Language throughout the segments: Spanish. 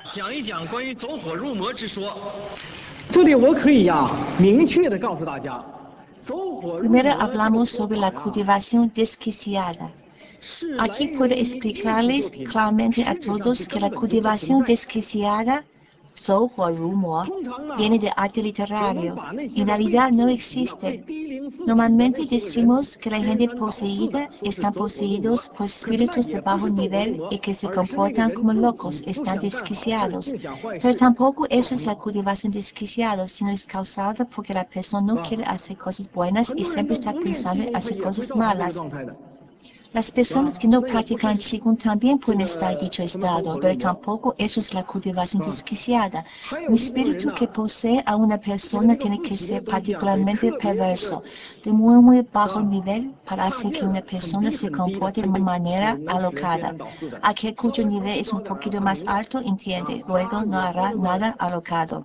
讲一讲关于走火入魔之说。 这里我可以明确的告诉大家，走火入魔 Primero hablamos sobre la cultivación desquiciada. Aquí puedo explicarles claramente a todos que la cultivación desquiciada, 走火入魔, viene de arte literario. En realidad no existe. Normalmente decimos que la gente poseída están poseídos por espíritus de bajo nivel y que se comportan como locos, están desquiciados. Pero tampoco eso es la cultivación desquiciada, sino es causada porque la persona no quiere hacer cosas buenas y siempre está pensando en hacer cosas malas. Las personas que no practican Qigong también pueden estar en dicho estado, pero tampoco eso es la cultivación desquiciada. Un espíritu que posee a una persona tiene que ser particularmente perverso, de muy bajo nivel, para hacer que una persona se comporte de manera alocada. Aquel cuyo nivel es un poquito más alto entiende, luego no hará nada alocado.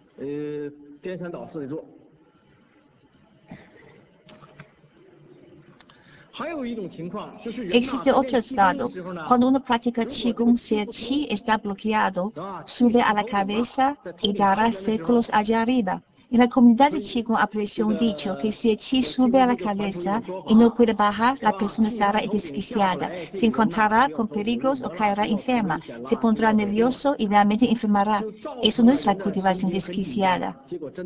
Existe otro estado. Cuando uno practica Qigong, si el Qi está bloqueado, sube a la cabeza y dará círculos allá arriba. En la comunidad de Qigong apareció un dicho que si el Qi sube a la cabeza y no puede bajar, la persona estará desquiciada, se encontrará con peligros o caerá enferma, se pondrá nervioso y realmente enfermará. Eso no es la cultivación desquiciada.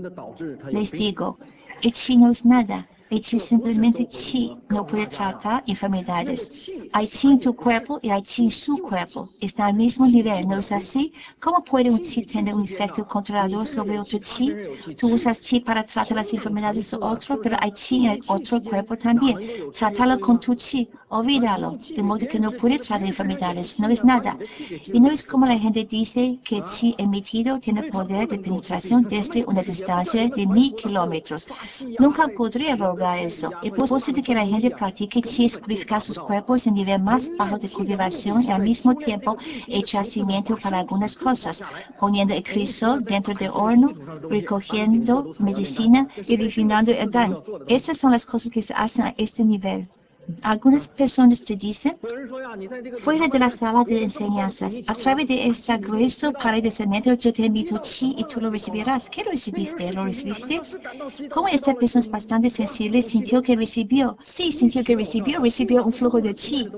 Les digo, el Qi no es nada. El Qi simplemente Qi, no puede tratar enfermedades. Hay Qi en tu cuerpo y hay Qi en su cuerpo. Está al mismo nivel, ¿no es así? ¿Cómo puede un Qi tener un efecto controlador sobre otro Qi? Tú usas Qi para tratar las enfermedades de otro, pero hay Qi en el otro cuerpo también. Trátalo con tu Qi, olvídalo, de modo que no puede tratar enfermedades, no es nada. Y no es como la gente dice que el Qi emitido tiene poder de penetración desde una distancia de 1000 kilómetros. Nunca podría lograr eso. El propósito de que la gente practique Qi es purificar sus cuerpos en nivel más bajo de cultivación y al mismo tiempo echar cimiento para algunas cosas, poniendo el crisol dentro del horno, recogiendo medicina y refinando el dan. Esas son las cosas que se hacen a este nivel. Algunas personas te dicen, fuera de la sala de enseñanzas, a través de esta gruesa pared de cemento, yo te envío Qi y tú lo recibirás. ¿Qué lo recibiste? ¿Lo recibiste? ¿Cómo esta persona es bastante sensible sintió que recibió? Sí, sintió que recibió un flujo de Qi.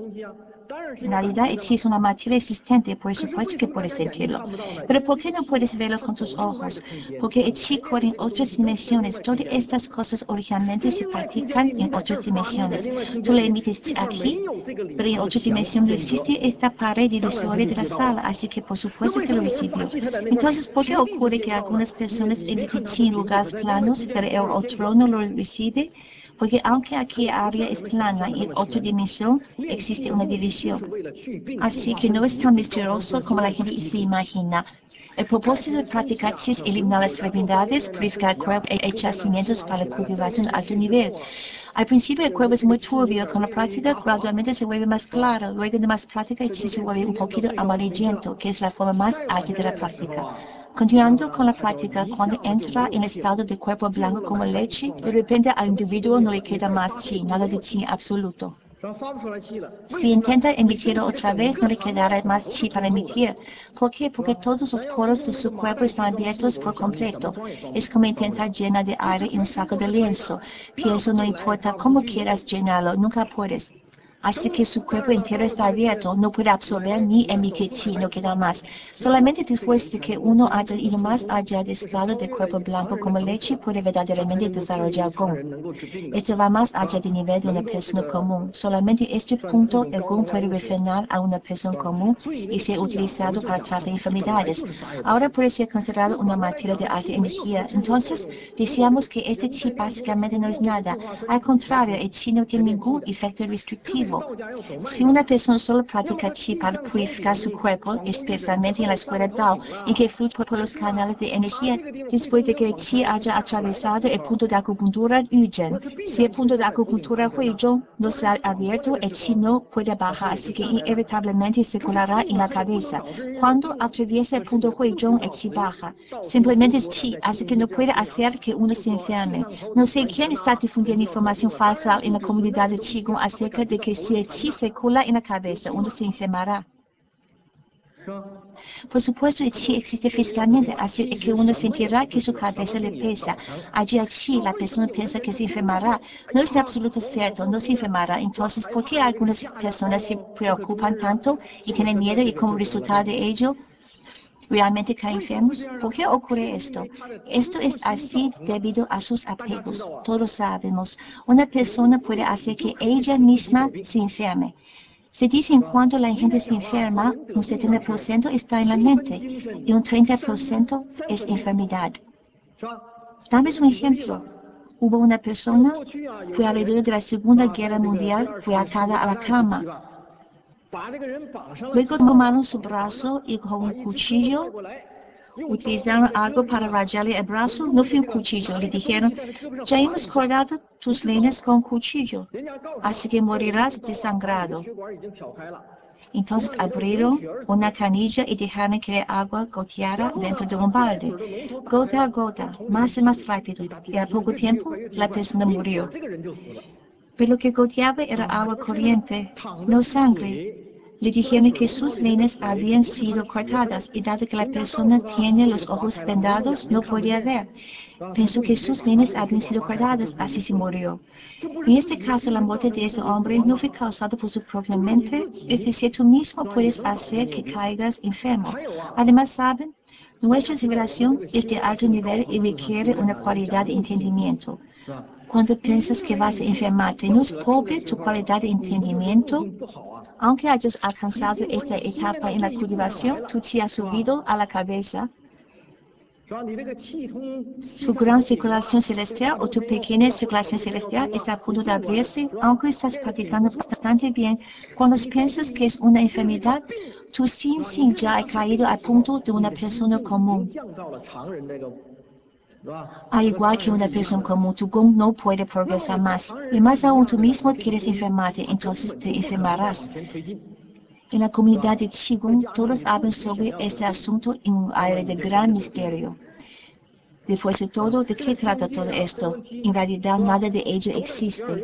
En realidad, el Qi es una materia existente, por supuesto que puedes sentirlo. Pero ¿por qué no puedes verlo con tus ojos? Porque el Qi corre en otras dimensiones. Todas estas cosas originalmente se practican en otras dimensiones. Tú le emites Qi aquí, pero en otras dimensiones no existe esta pared divisoria de la sala, así que por supuesto que lo recibió. Entonces, ¿por qué ocurre que algunas personas emiten Qi en lugares planos, pero el otro no lo recibe? Porque aunque aquí el área es plana y en otra dimensión existe una división. Así que no es tan misterioso como la gente se imagina. El propósito de practicar Qi es eliminar las enfermedades, purificar el cuerpo e echar cimientos para la cultivación a alto nivel. Al principio el cuerpo es muy turbio, con la práctica gradualmente se vuelve más claro, luego de más práctica el Qi se vuelve un poquito amarillento, que es la forma más alta de la práctica. Continuando con la práctica, cuando entra en estado de cuerpo blanco como leche, de repente al individuo no le queda más Qi, nada de Qi absoluto. Si intenta emitirlo otra vez, no le quedará más Qi para emitir. ¿Por qué? Porque todos los poros de su cuerpo están abiertos por completo. Es como intentar llenar de aire en un saco de lienzo. Pienso, no importa cómo quieras llenarlo, nunca puedes. Así que su cuerpo entero está abierto, no puede absorber ni emitir Qi, no queda más. Solamente después de que uno haya ido más allá del estado de cuerpo blanco como leche, puede verdaderamente desarrollar Gong. Esto va más allá del nivel de una persona común. Solamente este punto el Gong puede refinar a una persona común y ser utilizado para tratar enfermedades. Ahora puede ser considerado una materia de alta energía. Entonces, decíamos que este Qi básicamente no es nada. Al contrario, el Qi no tiene ningún efecto restrictivo. Si una persona solo practica Qi para purificar su cuerpo, especialmente en la escuela Dao, en que fluye por los canales de energía, después de que el Qi haya atravesado el punto de acupuntura Yuzhen, si el punto de acupuntura Huizhong no se ha abierto, el Qi no puede bajar, así que inevitablemente circulará en la cabeza. Cuando atraviesa el punto Huizhong, el Qi baja. Simplemente es Qi, así que no puede hacer que uno se enferme. No sé quién está difundiendo información falsa en la comunidad de Qigong acerca de que si el Qi circula en la cabeza, uno se enfermará. Por supuesto, el chi existe físicamente, así que uno sentirá que su cabeza le pesa. Allí el chi, la persona piensa que se enfermará. No es absoluto cierto, no se enfermará. Entonces, ¿por qué algunas personas se preocupan tanto y tienen miedo y como resultado de ello realmente caen enfermos? ¿Por qué ocurre esto? Esto es así debido a sus apegos. Todos sabemos, una persona puede hacer que ella misma se enferme. Se dice en cuanto la gente se enferma, un 70% está en la mente y un 30% es enfermedad. Dame un ejemplo. Hubo una persona, fue alrededor de la Segunda Guerra Mundial, fue atada a la cama. Luego tomaron su brazo y con un cuchillo utilizaron algo para rayarle el brazo. No fue un cuchillo. Le dijeron, ya hemos cortado tus venas con cuchillo, así que morirás desangrado. Entonces abrieron una canilla y dejaron que el agua goteara dentro de un balde. Gota a gota, más y más rápido. Y al poco tiempo, la persona murió. Pero lo que goteaba era agua corriente, no sangre. Le dijeron que sus venas habían sido cortadas y dado que la persona tiene los ojos vendados, no podía ver. Pensó que sus venas habían sido cortadas, así se murió. En este caso, la muerte de ese hombre no fue causada por su propia mente, es decir, tú mismo puedes hacer que caigas enfermo. Además, saben, nuestra civilización es de alto nivel y requiere una cualidad de entendimiento. Cuando piensas que vas a enfermarte, ¿no es pobre tu cualidad de entendimiento? Aunque hayas alcanzado esta etapa en la cultivación, tu chi ha subido a la cabeza. Tu gran circulación celestial o tu pequeña circulación celestial está a punto de abrirse, aunque estás practicando bastante bien. Cuando piensas que es una enfermedad, tu sin ya ha caído al punto de una persona común. Al igual que una persona común, tu gong no puede progresar más. Y más aún, tú mismo quieres enfermarte, entonces te enfermarás. En la comunidad de Qigong, todos hablan sobre este asunto en un aire de gran misterio. Después de todo, ¿de qué trata todo esto? En realidad, nada de ello existe.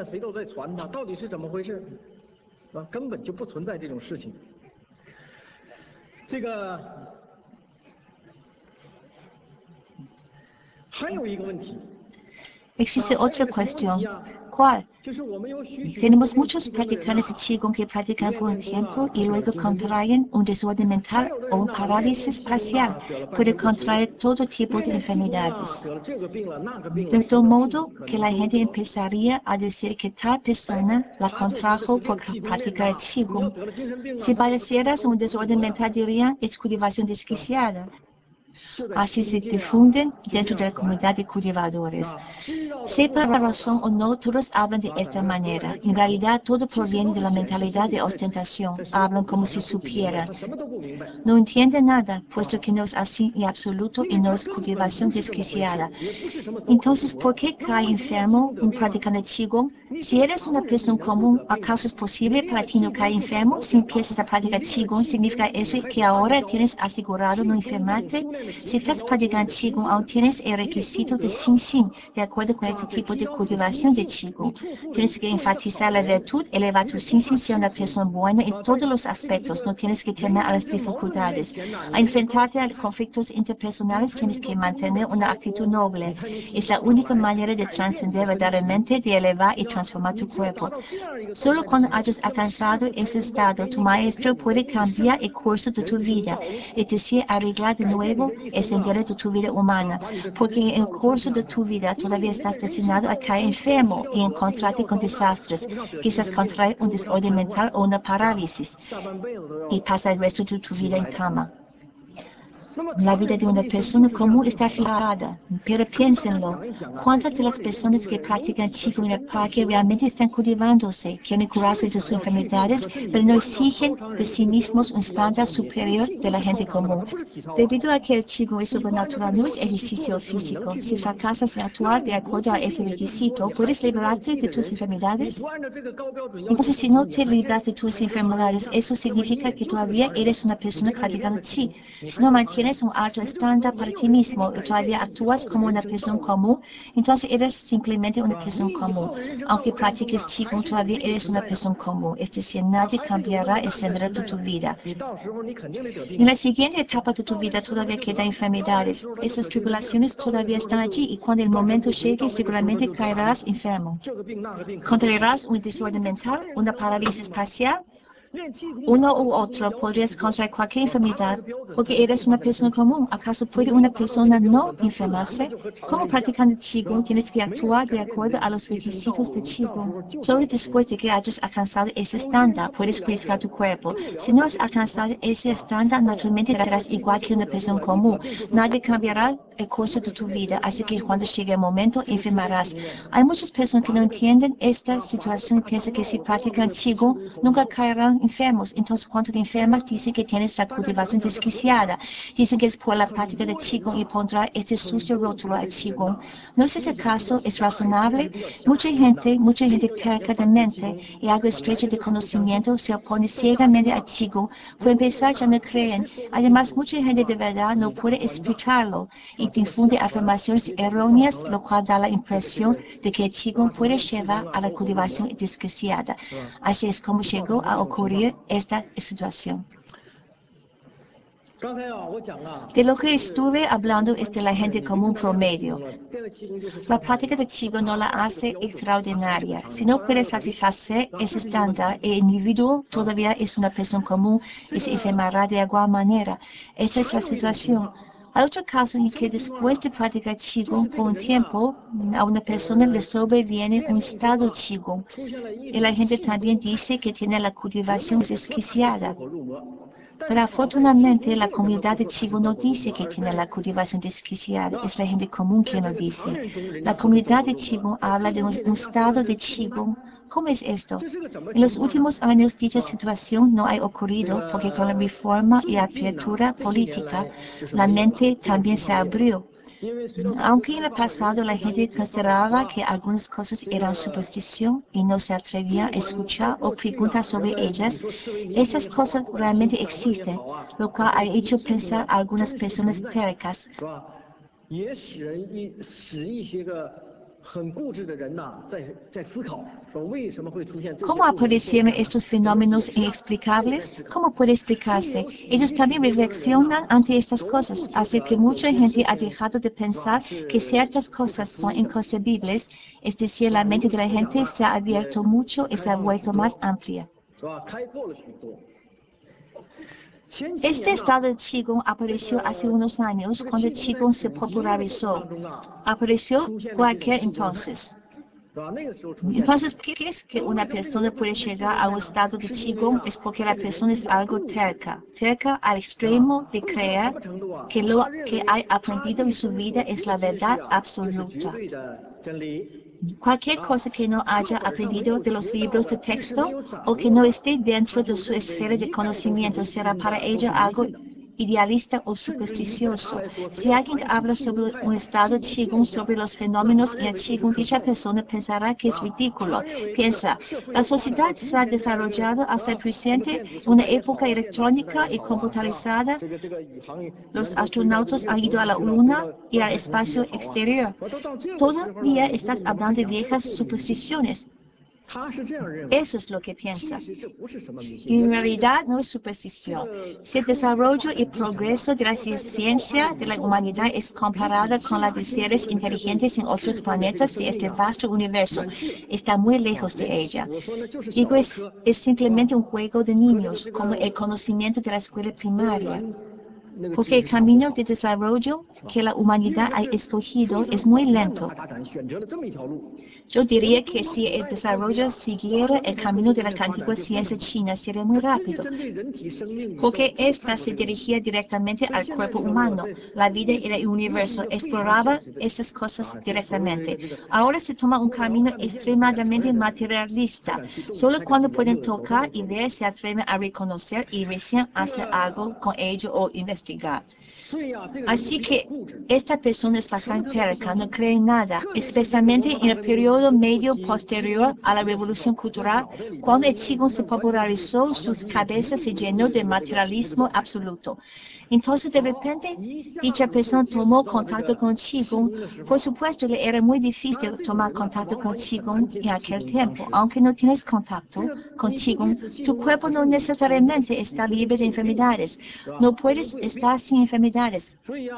Existe otra cuestión. ¿Cuál? Tenemos muchos practicantes de Qigong que practican por un tiempo y luego contraen un desorden mental o una parálisis parcial. Puede contraer todo tipo de enfermedades. De tal modo que la gente empezaría a decir que tal persona la contrajo por practicar Qigong. Si padecieras un desorden mental, dirían es cultivación desquiciada. Así se difunden dentro de la comunidad de cultivadores. Sepa la razón o no, todos hablan de esta manera. En realidad, todo proviene de la mentalidad de ostentación. Hablan como si supieran. No entienden nada, puesto que no es así en absoluto y no es cultivación desquiciada. Entonces, ¿por qué cae enfermo un practicante de Qigong? Si eres una persona común, ¿acaso es posible para ti no caer enfermo? Si empiezas a practicar Qigong, ¿significa eso que ahora tienes asegurado no enfermarte? Si estás practicando Qigong, aún tienes el requisito de Xin, de acuerdo con este tipo de cultivación de Qigong. Tienes que enfatizar la virtud, elevar tu Xin, ser una persona buena en todos los aspectos. No tienes que temer a las dificultades. A enfrentarte a conflictos interpersonales, tienes que mantener una actitud noble. Es la única manera de trascender verdaderamente, de elevar y transformar tu cuerpo. Solo cuando hayas alcanzado ese estado, tu maestro puede cambiar el curso de tu vida, es decir, arreglar de nuevo el sendero de tu vida humana, porque en el curso de tu vida todavía estás destinado a caer enfermo y encontrarte con desastres, quizás contraer un desorden mental o una parálisis, y pasar el resto de tu vida en cama. La vida de una persona común está fijada, pero piénsenlo. ¿Cuántas de las personas que practican Qigong en el parque realmente están cultivándose, quieren curarse de sus enfermedades, pero no exigen de sí mismos un estándar superior de la gente común? Debido a que el Qigong es sobrenatural, no es ejercicio físico. Si fracasas en actuar de acuerdo a ese requisito, ¿puedes librarte de tus enfermedades? Entonces, si no te libras de tus enfermedades, eso significa que todavía eres una persona practicando Qi. Si no mantienes tienes un alto estándar para ti mismo y todavía actúas como una persona común, entonces eres simplemente una persona común. Aunque practiques Qigong, todavía eres una persona común. Es decir, nadie cambiará el sendero de tu vida. En la siguiente etapa de tu vida todavía quedan enfermedades. Esas tribulaciones todavía están allí y cuando el momento llegue seguramente caerás enfermo. Contraerás un desorden mental, una parálisis parcial. Uno u otro podrías contraer cualquier enfermedad porque eres una persona común. ¿Acaso puede una persona no enfermarse? Como practicante Qigong tienes que actuar de acuerdo a los requisitos de Qigong. Solo después de que hayas alcanzado ese estándar puedes purificar tu cuerpo. Si no has alcanzado ese estándar, naturalmente serás igual que una persona común. Nadie cambiará el curso de tu vida, así que cuando llegue el momento enfermarás. Hay muchas personas que no entienden esta situación y piensan que si practican Qigong nunca caerán enfermos. Entonces, cuando te enfermas, dicen que tienes la cultivación desquiciada. Dicen que es por la práctica de Qigong y pondrá este sucio rótulo al Qigong. ¿No es ese caso? ¿Es razonable? Mucha gente terca de mente y algo estrecha de conocimiento se opone ciegamente al Qigong. Por empezar, ya no creen. Además, mucha gente de verdad no puede explicarlo y difunde afirmaciones erróneas, lo cual da la impresión de que el Qigong puede llevar a la cultivación desquiciada. Así es como llegó a ocurrir esta situación. De lo que estuve hablando es de la gente común promedio. La práctica de Qigong no la hace extraordinaria. Si no puede satisfacer ese estándar, el individuo todavía es una persona común y se enfermará de igual manera. Esa es la situación. Hay otro caso en que después de practicar Qigong por un tiempo, a una persona le sobreviene un estado Qigong. Y la gente también dice que tiene la cultivación desquiciada. Pero afortunadamente la comunidad de Qigong no dice que tiene la cultivación desquiciada, es la gente común que lo dice. La comunidad de Qigong habla de un estado de Qigong. ¿Cómo es esto? En los últimos años dicha situación no ha ocurrido porque con la reforma y apertura política la mente también se abrió. Aunque en el pasado la gente consideraba que algunas cosas eran superstición y no se atrevía a escuchar o preguntar sobre ellas, esas cosas realmente existen, lo cual ha hecho pensar a algunas personas tercas. ¿Cómo aparecieron estos fenómenos inexplicables? ¿Cómo puede explicarse? Ellos también reflexionan ante estas cosas, así que mucha gente ha dejado de pensar que ciertas cosas son inconcebibles, es decir, la mente de la gente se ha abierto mucho y se ha vuelto más amplia. Este estado de Qigong apareció hace unos años cuando Qigong se popularizó. Apareció por aquel entonces. Entonces, ¿qué es que una persona puede llegar a un estado de Qigong? Es porque la persona es algo terca al extremo de creer que lo que ha aprendido en su vida es la verdad absoluta. Cualquier cosa que no haya aprendido de los libros de texto o que no esté dentro de su esfera de conocimiento será para ella algo idealista o supersticioso. Si alguien habla sobre un estado Qigong, sobre los fenómenos en el Qigong, dicha persona pensará que es ridículo. Piensa, la sociedad se ha desarrollado hasta el presente, una época electrónica y computarizada. Los astronautas han ido a la Luna y al espacio exterior. Todavía estás hablando de viejas supersticiones. Eso es lo que piensa. Y en realidad no es superstición. Si el desarrollo y progreso de la ciencia de la humanidad es comparada con la de seres inteligentes en otros planetas de este vasto universo, está muy lejos de ella. Digo, es simplemente un juego de niños, como el conocimiento de la escuela primaria. Porque el camino de desarrollo que la humanidad ha escogido es muy lento. Yo diría que si el desarrollo siguiera el camino de la antigua ciencia china, sería muy rápido, porque ésta se dirigía directamente al cuerpo humano, la vida y el universo, exploraba esas cosas directamente. Ahora se toma un camino extremadamente materialista. Solo cuando pueden tocar y ver se atreven a reconocer y recién hacer algo con ello o investigar. Así que esta persona es bastante terca, no cree en nada, especialmente en el periodo medio posterior a la revolución cultural, cuando el Qigong se popularizó, sus cabezas se llenó de materialismo absoluto. Entonces, de repente, dicha persona tomó contacto con Qigong. Por supuesto, le era muy difícil tomar contacto con Qigong en aquel tiempo. Aunque no tienes contacto con Qigong, tu cuerpo no necesariamente está libre de enfermedades. No puedes estar sin enfermedades.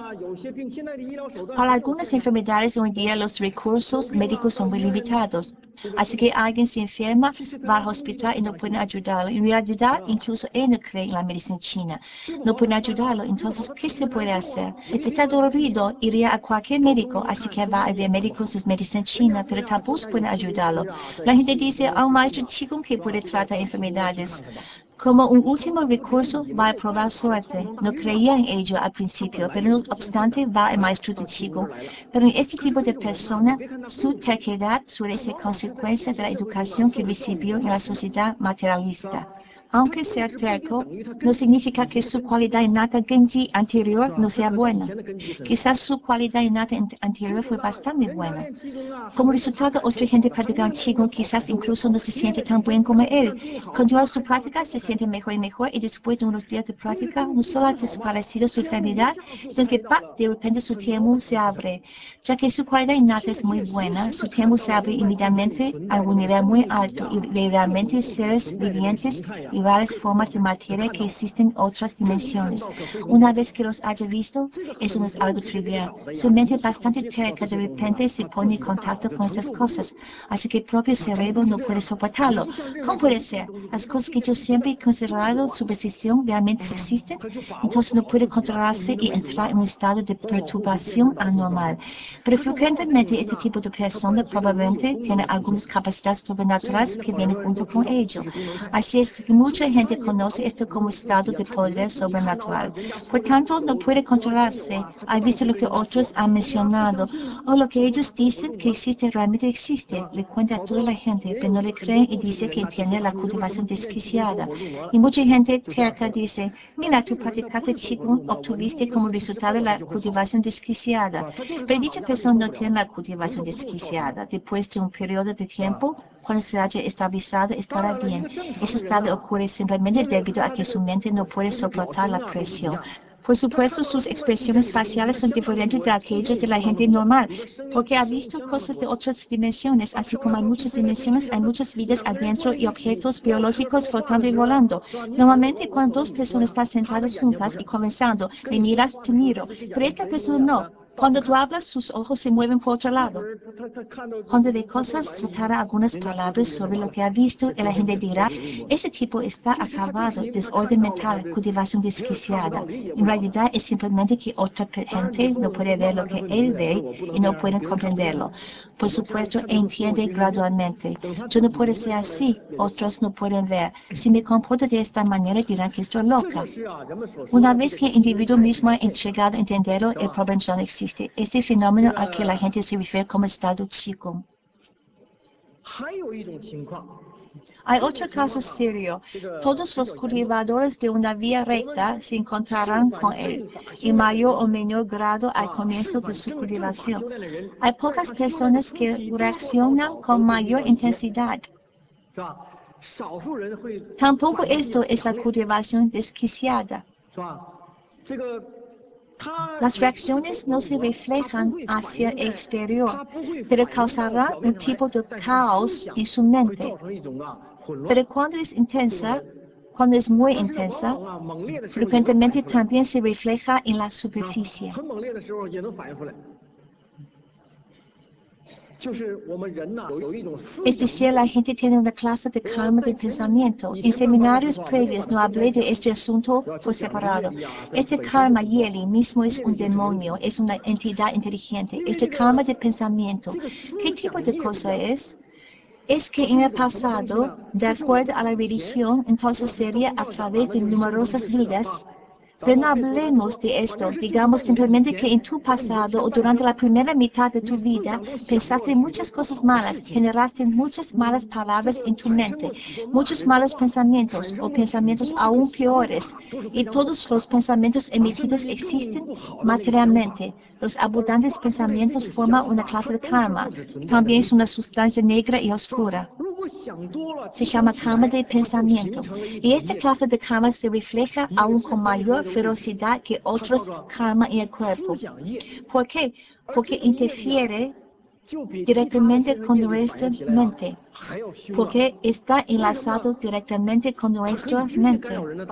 Para algunas enfermedades hoy en día los recursos médicos son muy limitados. Así que alguien se enferma, va al hospital y no pueden ayudarlo. En realidad, incluso él no cree en la medicina china. No pueden ayudarlo. Entonces, ¿qué se puede hacer? Si está dolorido, iría a cualquier médico, así que va a ver médicos de medicina china, pero tampoco pueden ayudarlo. La gente dice a un maestro Qigong que puede tratar enfermedades. Como un último recurso, va a probar suerte. No creía en ello al principio, pero no obstante va al maestro de Qigong. Pero en este tipo de persona, su terquedad suele ser consecuencia de la educación que recibió en la sociedad materialista. Aunque sea terco, no significa que su cualidad innata Genji anterior no sea buena. Quizás su cualidad innata anterior fue bastante buena. Como resultado, otra gente practicando Qigong quizás incluso no se siente tan bien como él. Continúa su práctica, se siente mejor y mejor, y después de unos días de práctica, no solo ha desaparecido su enfermedad, sino que de repente su tiempo se abre. Ya que su cualidad innata es muy buena, su tiempo se abre inmediatamente a un nivel muy alto y ve realmente seres vivientes y varias formas de materia que existen en otras dimensiones. Una vez que los haya visto, eso no es algo trivial. Su mente bastante terca de repente se pone en contacto con esas cosas, así que el propio cerebro no puede soportarlo. ¿Cómo puede ser? Las cosas que yo siempre he considerado superstición realmente existen, entonces no puede controlarse y entrar en un estado de perturbación anormal. Pero frecuentemente este tipo de persona probablemente tiene algunas capacidades sobrenaturales que vienen junto con ello. Así es que mucha gente conoce esto como estado de poder sobrenatural. Por tanto, no puede controlarse. Ha visto lo que otros han mencionado, o lo que ellos dicen que existe realmente existe. Le cuenta a toda la gente, pero no le creen y dice que tiene la cultivación desquiciada. Y mucha gente terca dice, mira, tú practicaste Qigong, obtuviste como resultado la cultivación desquiciada. Pero dicha persona no tiene la cultivación desquiciada. Después de un periodo de tiempo, cuando se haya estabilizado, estará bien. Ese estado ocurre simplemente debido a que su mente no puede soportar la presión. Por supuesto, sus expresiones faciales son diferentes de aquellas de la gente normal, porque ha visto cosas de otras dimensiones, así como hay muchas dimensiones, hay muchas vidas adentro y objetos biológicos flotando y volando. Normalmente, cuando dos personas están sentadas juntas y conversando, me miras, te miro, pero esta persona no. Cuando tú hablas, sus ojos se mueven por otro lado. Cuando de cosas soltará algunas palabras sobre lo que ha visto, y la gente dirá, ese tipo está acabado, desorden mental, cultivación desquiciada. En realidad es simplemente que otra gente no puede ver lo que él ve y no pueden comprenderlo. Por supuesto, entiende gradualmente. Yo no puedo ser así, otros no pueden ver. Si me comporto de esta manera, dirán que estoy loca. Una vez que el individuo mismo ha llegado a entenderlo, el problema ya no existe. Este fenómeno al que la gente se refiere como estado Qigong. Hay otro caso serio. Todos los cultivadores de una vía recta se encontrarán con él, en mayor o menor grado al comienzo de su cultivación. Hay pocas personas que reaccionan con mayor intensidad. Tampoco esto es la cultivación desquiciada. Las reacciones no se reflejan hacia el exterior, pero causarán un tipo de caos en su mente. Pero cuando es intensa, cuando es muy intensa, frecuentemente también se refleja en la superficie. Es decir, la gente tiene una clase de karma de pensamiento. En seminarios previos no hablé de este asunto por separado. Este karma yeli mismo es un demonio, es una entidad inteligente. Este karma de pensamiento, ¿qué tipo de cosa es? Es que en el pasado, de acuerdo a la religión, entonces sería a través de numerosas vidas. Pero no hablemos de esto, digamos simplemente que en tu pasado o durante la primera mitad de tu vida pensaste muchas cosas malas, generaste muchas malas palabras en tu mente, muchos malos pensamientos o pensamientos aún peores, y todos los pensamientos emitidos existen materialmente. Los abundantes pensamientos forman una clase de karma, también es una sustancia negra y oscura. Se llama karma de pensamiento. Y esta clase de karma se refleja aún con mayor ferocidad que otros karma en el cuerpo. ¿Por qué? Porque interfiere directamente con nuestra mente, porque está enlazado directamente con nuestra mente.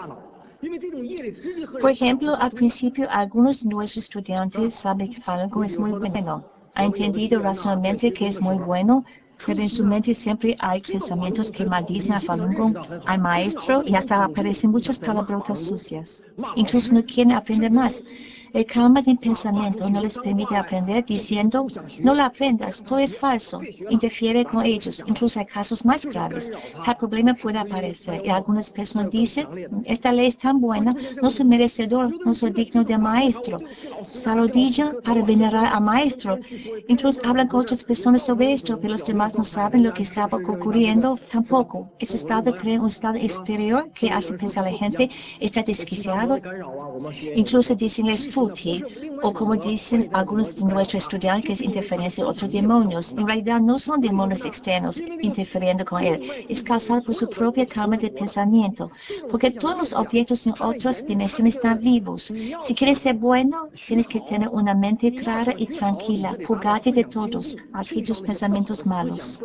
Por ejemplo, al principio algunos de nuestros estudiantes saben que Falun Gong es muy bueno. Ha entendido racionalmente que es muy bueno, pero en su mente siempre hay pensamientos que maldicen a Falun Gong, al maestro, y hasta aparecen muchas palabrotas sucias. Incluso no quieren aprender más. El karma de pensamiento no les permite aprender diciendo, no lo aprendas, todo es falso, interfiere con ellos. Incluso hay casos más graves. Tal problema puede aparecer y algunas personas dicen, esta ley es tan buena, no soy merecedor, no soy digno de maestro. Se arrodillan para venerar al maestro. Incluso hablan con otras personas sobre esto, pero los demás no saben lo que estaba ocurriendo tampoco. Ese estado crea un estado exterior que hace pensar a la gente está desquiciado. Incluso dicen es fútil, o como dicen algunos de nuestros estudiantes, que es interferencia de otros demonios. En realidad no son demonios externos interfiriendo con él, es causado por su propia karma de pensamiento, porque todos los objetos en otras dimensiones están vivos. Si quieres ser bueno, tienes que tener una mente clara y tranquila, purgarte de todos aquellos pensamientos malos.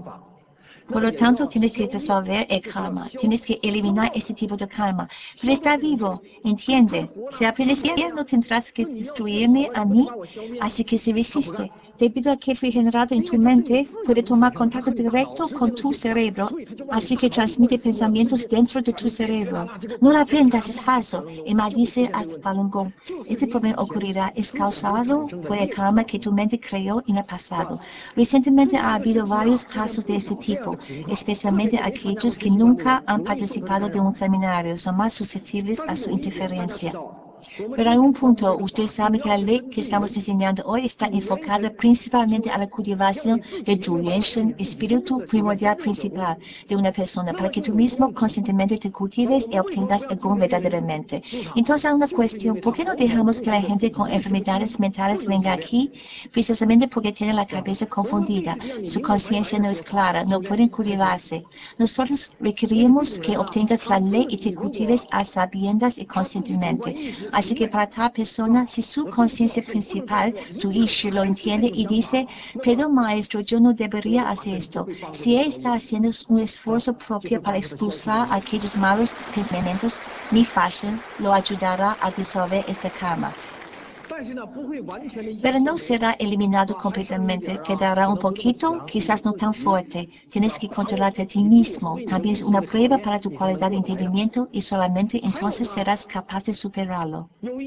Por lo tanto, tienes que resolver el karma, tienes que eliminar ese tipo de karma. Pero está vivo, entiende. Si aprendes bien, no tendrás que destruirme a mí, así que se resiste. Debido a que fue generado en tu mente, puede tomar contacto directo con tu cerebro, así que transmite pensamientos dentro de tu cerebro. No lo aprendas, es falso, y maldice al Falun Gong. Este problema ocurrirá, es causado por el karma que tu mente creó en el pasado. Recientemente ha habido varios casos de este tipo, especialmente aquellos que nunca han participado de un seminario, son más susceptibles a su interferencia. Pero en un punto, usted sabe que la ley que estamos enseñando hoy está enfocada principalmente a la cultivación del Zhuyuan, espíritu primordial principal de una persona, para que tú mismo conscientemente te cultives y obtengas el Gong verdaderamente. Entonces hay una cuestión, ¿por qué no dejamos que la gente con enfermedades mentales venga aquí? Precisamente porque tiene la cabeza confundida, su conciencia no es clara, no pueden cultivarse. Nosotros requerimos que obtengas la ley y te cultives a sabiendas y conscientemente. Así que para tal persona, si su conciencia principal, tu Ishi, lo entiende y dice, pero maestro, yo no debería hacer esto. Si él está haciendo un esfuerzo propio para expulsar aquellos malos pensamientos, mi fashion lo ayudará a disolver este karma. Pero no será eliminado completamente, quedará un poquito, quizás no tan fuerte. Tienes que controlarte a ti mismo. También es una prueba para tu cualidad de entendimiento y solamente entonces serás capaz de superarlo.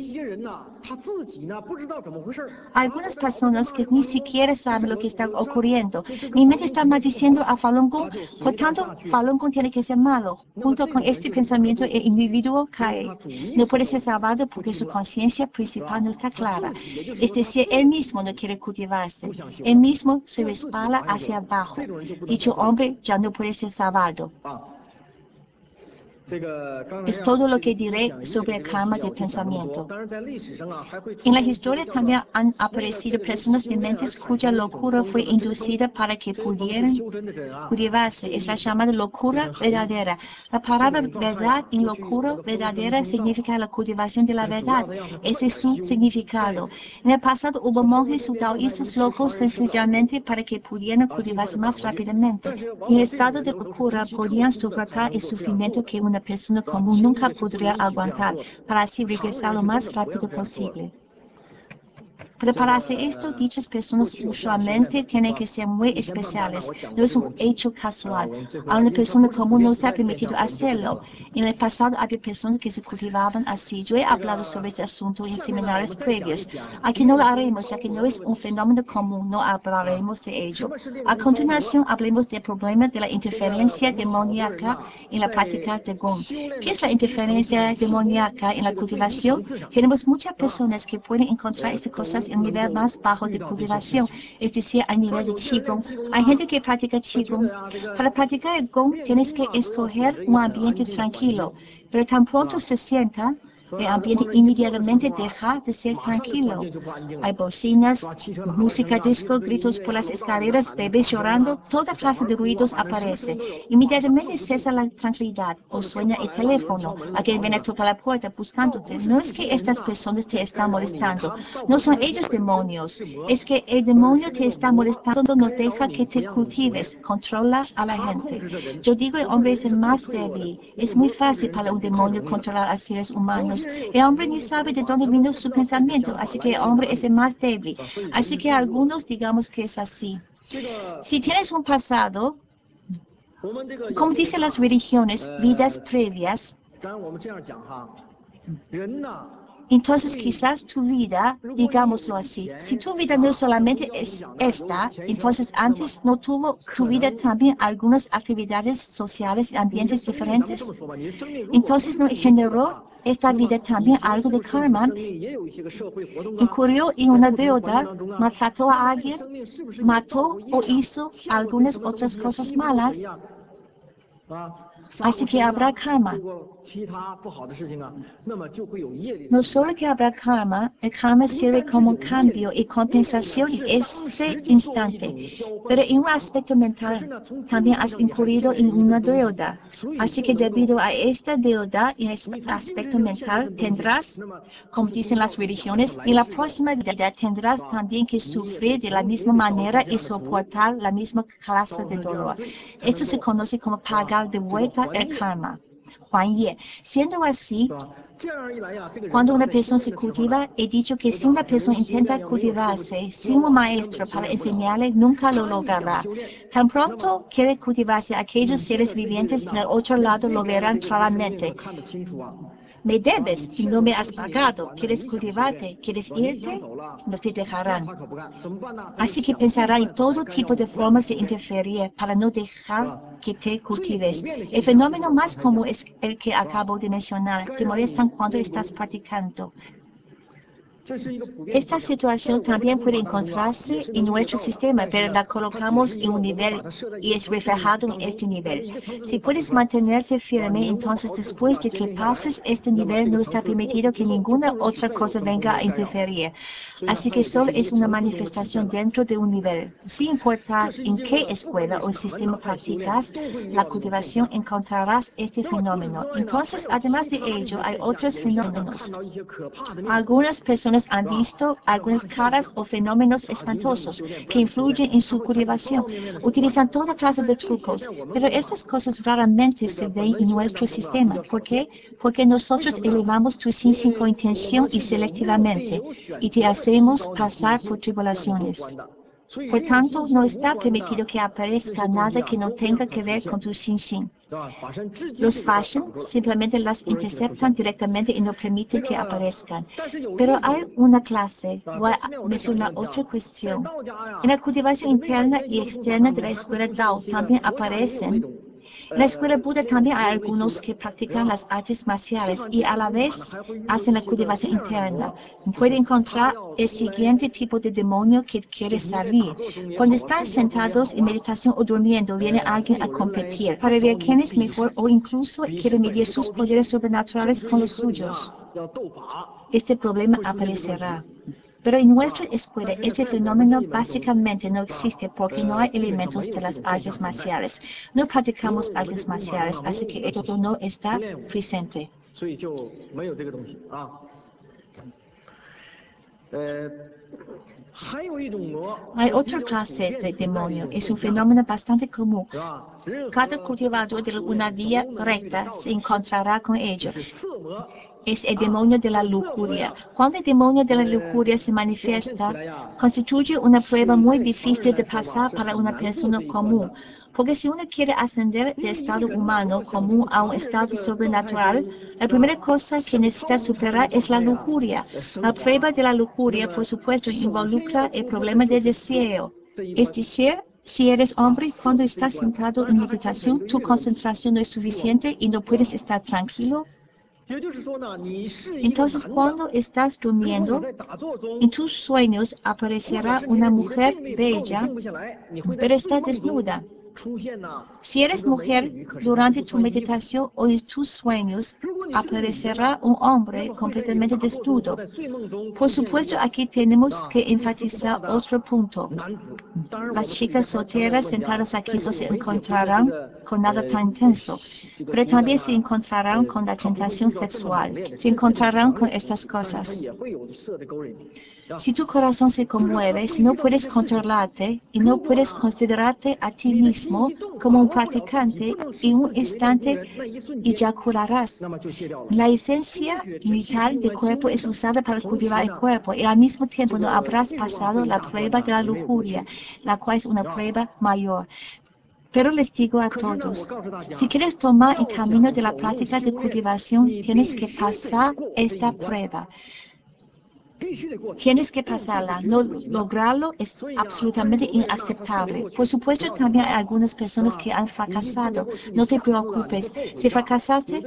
Algunas personas que ni siquiera saben lo que está ocurriendo. Mi mente está maldiciendo a Falun Gong, por tanto, Falun Gong tiene que ser malo. Junto con este pensamiento, el individuo cae. No puede ser salvado porque su conciencia principal no está clara. Es decir, él mismo no quiere cultivarse. Él mismo se respala hacia abajo. Dicho hombre ya no puede ser salvado. Es todo lo que diré sobre el karma de pensamiento. En la historia también han aparecido personas de mentes cuya locura fue inducida para que pudieran cultivarse. Es la llamada locura verdadera. La palabra verdad en locura verdadera significa la cultivación de la verdad. Ese es su significado. En el pasado hubo monjes taoístas locos sencillamente para que pudieran cultivarse más rápidamente. En el estado de locura podían soportar el sufrimiento que una persona común nunca podría aguantar, para así regresar lo más rápido posible. Pero para hacer esto, dichas personas usualmente tienen que ser muy especiales. No es un hecho casual. A una persona común no se ha permitido hacerlo. En el pasado había personas que se cultivaban así. Yo he hablado sobre este asunto en seminarios previos. Aquí no lo haremos, ya que no es un fenómeno común. No hablaremos de ello. A continuación, hablemos del problema de la interferencia demoníaca en la práctica de Gong. ¿Qué es la interferencia demoníaca en la cultivación? Tenemos muchas personas que pueden encontrar estas cosas en un nivel más bajo de cultivación, es decir, a nivel de Qigong. Hay gente que practica Qigong. Para practicar el Gong tienes que escoger un ambiente tranquilo, pero tan pronto se sienta, El ambiente inmediatamente deja de ser tranquilo. Hay bocinas, música disco, gritos por las escaleras, bebés llorando, toda clase de ruidos aparece. Inmediatamente cesa la tranquilidad o suena el teléfono. Alguien viene a tocar la puerta buscándote. No es que estas personas te están molestando, no son ellos demonios. Es que el demonio te está molestando, no deja que te cultives, controla a la gente. Yo digo, el hombre es el más débil. Es muy fácil para un demonio controlar a seres humanos. El hombre ni sabe de dónde vino su pensamiento, así que el hombre es el más débil. Así que algunos digamos que es así. Si tienes un pasado, como dicen las religiones, vidas previas, entonces quizás tu vida, digámoslo así, si tu vida no solamente es esta, entonces antes no tuvo tu vida también algunas actividades sociales y ambientes diferentes, entonces no generó esta vida también algo de karma, incurrió en una deuda, maltrató a alguien, mató o hizo algunas otras cosas malas. Así que habrá karma. No solo que habrá karma, el karma sirve como cambio y compensación en ese instante, pero en un aspecto mental también has incurrido en una deuda. Así que debido a esta deuda en el aspecto mental tendrás, como dicen las religiones, en la próxima vida tendrás también que sufrir de la misma manera y soportar la misma clase de dolor. Esto se conoce como pagar de vuelta el karma. Juan Ye. Siendo así, cuando una persona se cultiva, he dicho que si una persona intenta cultivarse sin un maestro para enseñarle, nunca lo logrará. Tan pronto quiere cultivarse, aquellos seres vivientes en el otro lado lo verán claramente. Me debes y no me has pagado. ¿Quieres cultivarte? ¿Quieres irte? No te dejarán. Así que pensará en todo tipo de formas de interferir para no dejar que te cultives. El fenómeno más común es el que acabo de mencionar. Te molestan cuando estás practicando. Esta situación también puede encontrarse en nuestro sistema, pero la colocamos en un nivel y es reflejado en este nivel. Si puedes mantenerte firme, entonces después de que pases este nivel no está permitido que ninguna otra cosa venga a interferir. Así que solo es una manifestación dentro de un nivel. Sin importar en qué escuela o sistema practicas la cultivación, encontrarás este fenómeno. Entonces, además de ello, hay otros fenómenos. Algunas personas han visto algunas caras o fenómenos espantosos que influyen en su cultivación. Utilizan toda clase de trucos, pero estas cosas raramente se ven en nuestro sistema. ¿Por qué? Porque nosotros elevamos tu sin con intención y selectivamente, y te hacemos pasar por tribulaciones. Por tanto, no está permitido que aparezca nada que no tenga que ver con tu sin. Los fashion simplemente las interceptan directamente y no permiten que aparezcan. Pero hay una clase, voy a mencionar otra cuestión. En la cultivación interna y externa de la escuela Dao también aparecen. En la escuela Buda también hay algunos que practican las artes marciales y a la vez hacen la cultivación interna. Puede encontrar el siguiente tipo de demonio que quiere salir. Cuando están sentados en meditación o durmiendo, viene alguien a competir para ver quién es mejor o incluso quiere medir sus poderes sobrenaturales con los suyos. Este problema aparecerá. Pero en nuestra escuela este fenómeno básicamente no existe porque no hay elementos de las artes marciales. No practicamos artes marciales, así que esto no está presente. Hay otra clase de demonio, es un fenómeno bastante común. Cada cultivador de una vía recta se encontrará con ello. Es el demonio de la lujuria. Cuando el demonio de la lujuria se manifiesta, constituye una prueba muy difícil de pasar para una persona común. Porque si uno quiere ascender del estado humano común a un estado sobrenatural, la primera cosa que necesita superar es la lujuria. La prueba de la lujuria, por supuesto, involucra el problema del deseo. Es decir, si eres hombre, cuando estás sentado en meditación, tu concentración no es suficiente y no puedes estar tranquilo. Entonces, cuando estás durmiendo, en tus sueños aparecerá una mujer bella, pero está desnuda. Si eres mujer, durante tu meditación o en tus sueños, aparecerá un hombre completamente desnudo. Por supuesto, aquí tenemos que enfatizar otro punto. Las chicas solteras sentadas aquí no se encontrarán con nada tan intenso, pero también se encontrarán con la tentación sexual, se encontrarán con estas cosas. Si tu corazón se conmueve, si no puedes controlarte y no puedes considerarte a ti mismo como un practicante, en un instante eyacularás. La esencia vital del cuerpo es usada para cultivar el cuerpo y al mismo tiempo no habrás pasado la prueba de la lujuria, la cual es una prueba mayor. Pero les digo a todos, si quieres tomar el camino de la práctica de cultivación, tienes que pasar esta prueba. Tienes que pasarla. No lograrlo es absolutamente inaceptable. Por supuesto, también hay algunas personas que han fracasado. No te preocupes. Si fracasaste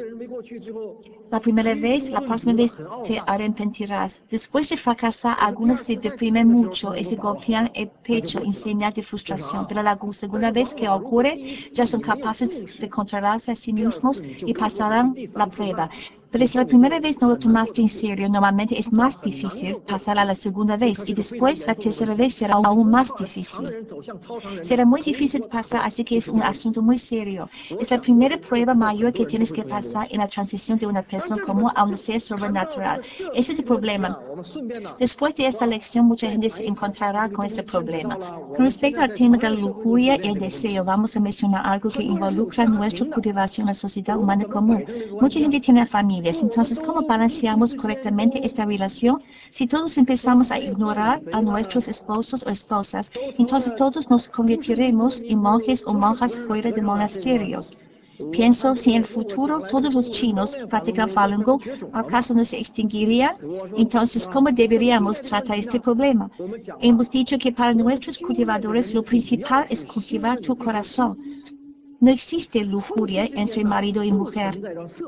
la primera vez, la próxima vez te arrepentirás. Después de fracasar, algunos se deprimen mucho y se golpean el pecho en señal de frustración. Pero la segunda vez que ocurre, ya son capaces de controlarse a sí mismos y pasarán la prueba. Pero si la primera vez no lo tomaste en serio, normalmente es más difícil pasar a la segunda vez y después la tercera vez será aún más difícil. Será muy difícil pasar, así que es un asunto muy serio. Es la primera prueba mayor que tienes que pasar en la transición de una persona común a un ser sobrenatural. Ese es el problema. Después de esta lección, mucha gente se encontrará con este problema. Con respecto al tema de la lujuria y el deseo, vamos a mencionar algo que involucra nuestra cultivación en la sociedad humana común. Mucha gente tiene familias, entonces, ¿cómo balanceamos correctamente esta relación? Si todos empezamos a ignorar a nuestros esposos o esposas, entonces todos nos convertiremos en monjes o monjas fuera de monasterios. Pienso, si en el futuro todos los chinos practican Falun Gong, ¿acaso no se extinguirían? Entonces, ¿cómo deberíamos tratar este problema? Hemos dicho que para nuestros cultivadores lo principal es cultivar tu corazón. No existe lujuria entre marido y mujer.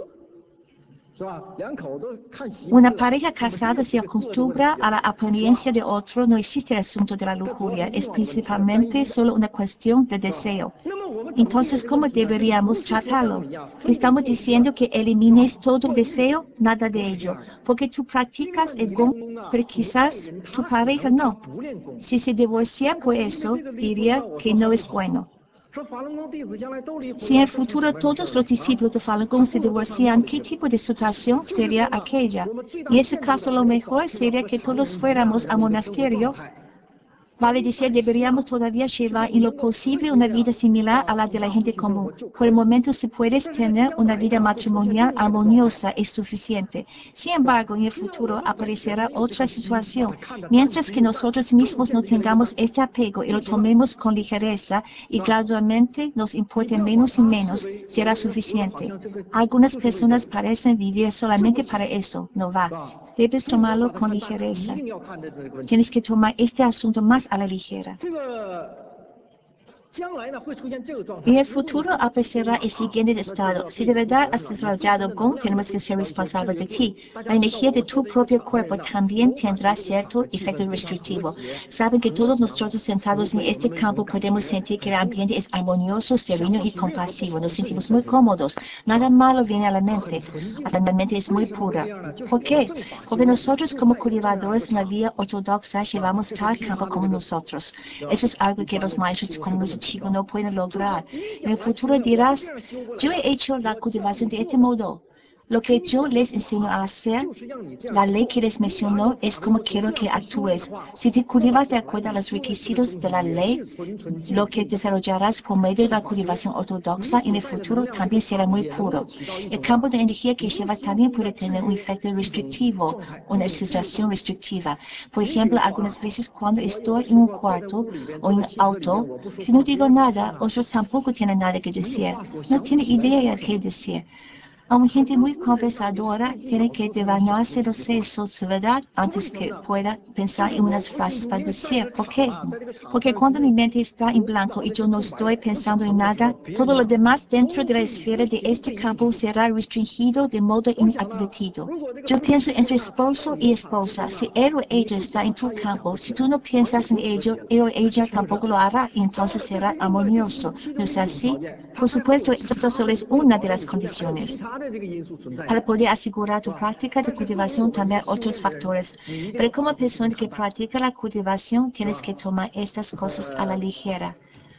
Una pareja casada se acostumbra a la apariencia de otro, no existe el asunto de la lujuria, es principalmente solo una cuestión de deseo. Entonces, ¿cómo deberíamos tratarlo? Estamos diciendo que elimines todo el deseo, nada de ello, porque tú practicas el Gong, pero quizás tu pareja no. Si se divorcia por eso, diría que no es bueno. Si en el futuro todos los discípulos de Falun Gong se divorcian, ¿qué tipo de situación sería aquella? En ese caso, lo mejor sería que todos fuéramos a monasterio. Vale decir, deberíamos todavía llevar en lo posible una vida similar a la de la gente común. Por el momento, si puedes tener una vida matrimonial armoniosa es suficiente. Sin embargo, en el futuro aparecerá otra situación. Mientras que nosotros mismos no tengamos este apego y lo tomemos con ligereza y gradualmente nos importe menos y menos, será suficiente. Algunas personas parecen vivir solamente para eso. No va. Debes tomarlo con ligereza. Tienes que tomar este asunto más a la ligera. En el futuro aparecerá el siguiente estado. Si de verdad has desarrollado Gong, tenemos que ser responsables de ti. La energía de tu propio cuerpo también tendrá cierto efecto restrictivo. Saben que todos nosotros sentados en este campo podemos sentir que el ambiente es armonioso, sereno y compasivo. Nos sentimos muy cómodos. Nada malo viene a la mente. La mente es muy pura. ¿Por qué? Porque nosotros como cultivadores de la vía ortodoxa llevamos tal campo como nosotros. Eso es algo que los maestros comunes chicos no pueden lograr. En el futuro dirás, yo he hecho la cultivación de este modo. Lo que yo les enseño a hacer, la ley que les mencionó es como quiero que actúes. Si te cultivas de acuerdo a los requisitos de la ley, lo que desarrollarás por medio de la cultivación ortodoxa en el futuro también será muy puro. El campo de energía que llevas también puede tener un efecto restrictivo, una situación restrictiva. Por ejemplo, algunas veces cuando estoy en un cuarto o en un auto, si no digo nada, otros tampoco tienen nada que decir. No tienen idea de qué decir. Aún gente muy conversadora tiene que devanearse los sesos, ¿verdad? Antes que pueda pensar en unas frases para decir. ¿Por qué? Porque cuando mi mente está en blanco y yo no estoy pensando en nada, todo lo demás dentro de la esfera de este campo será restringido de modo inadvertido. Yo pienso entre esposo y esposa. Si él o ella está en tu campo, si tú no piensas en ello, él o ella tampoco lo hará y entonces será armonioso. ¿No es así? Por supuesto, esta solo es una de las condiciones. Para poder asegurar tu práctica de cultivación también hay otros factores. Pero como persona que practica la cultivación, tienes que tomar estas cosas a la ligera.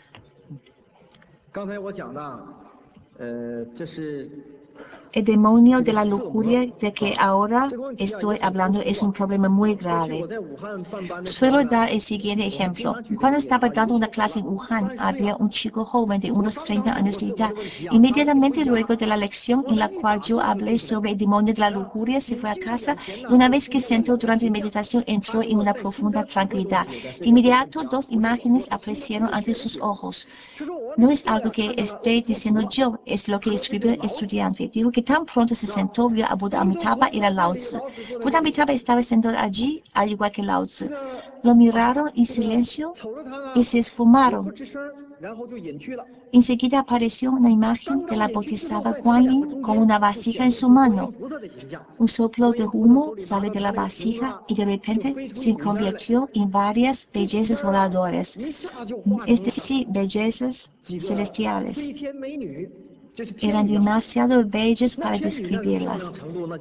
El demonio de la lujuria de que ahora estoy hablando es un problema muy grave. Suelo dar el siguiente ejemplo. Cuando estaba dando una clase en Wuhan, había un chico joven de unos 30 años de edad. Inmediatamente luego de la lección en la cual yo hablé sobre el demonio de la lujuria, se fue a casa y una vez que sentó durante la meditación entró en una profunda tranquilidad. De inmediato, dos imágenes aparecieron ante sus ojos. No es algo que esté diciendo yo, es lo que escribió el estudiante. Dijo que tan pronto se sentó, vio a Buda Amitabha y a Lao Tzu. Buda Amitabha estaba sentado allí, al igual que Lao Tzu. Lo miraron en silencio y se esfumaron. Enseguida apareció una imagen de la Bodhisattva Guan Yin con una vasija en su mano. Un soplo de humo salió de la vasija y de repente se convirtió en varias bellezas voladoras, es decir, bellezas celestiales. Eran demasiado bellas para describirlas.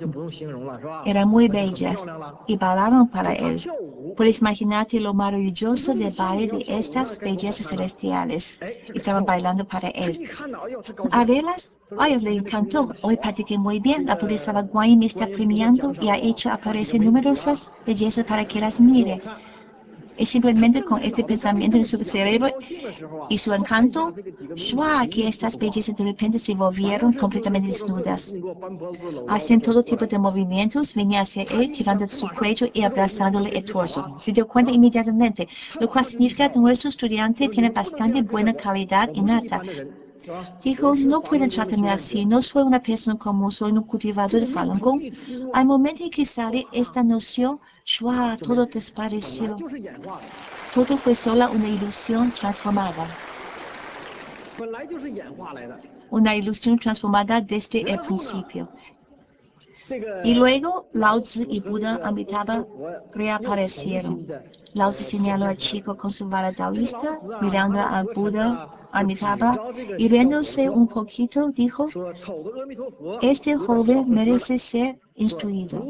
Eran muy bellas y bailaron para él. Puedes imaginarte lo maravilloso del baile de estas bellezas celestiales. Estaban bailando para él. A verlas, ay, le encantó. Hoy practiqué muy bien. La Bodhisattva Guan Yin me está premiando y ha hecho aparecer numerosas bellezas para que las mire. Y simplemente con este pensamiento en su cerebro y su encanto, ¡shua!, que estas bellezas de repente se volvieron completamente desnudas. Hacían todo tipo de movimientos, venía hacia él, tirando de su cuello y abrazándole el torso. Se dio cuenta inmediatamente, lo cual significa que nuestro estudiante tiene bastante buena calidad innata. Dijo, no pueden tratarme así, no soy una persona común, soy un cultivador de Falun Gong. Al momento en que sale esta noción, ¡shua!, todo desapareció. Todo fue sola una ilusión transformada. Una ilusión transformada desde el principio. Y luego Lao Tzu y Buda Amitabha reaparecieron. Lao Tzu señaló al chico con su vara taoísta, mirando a Buda Amitabha y riéndose un poquito, dijo, este joven merece ser instruido.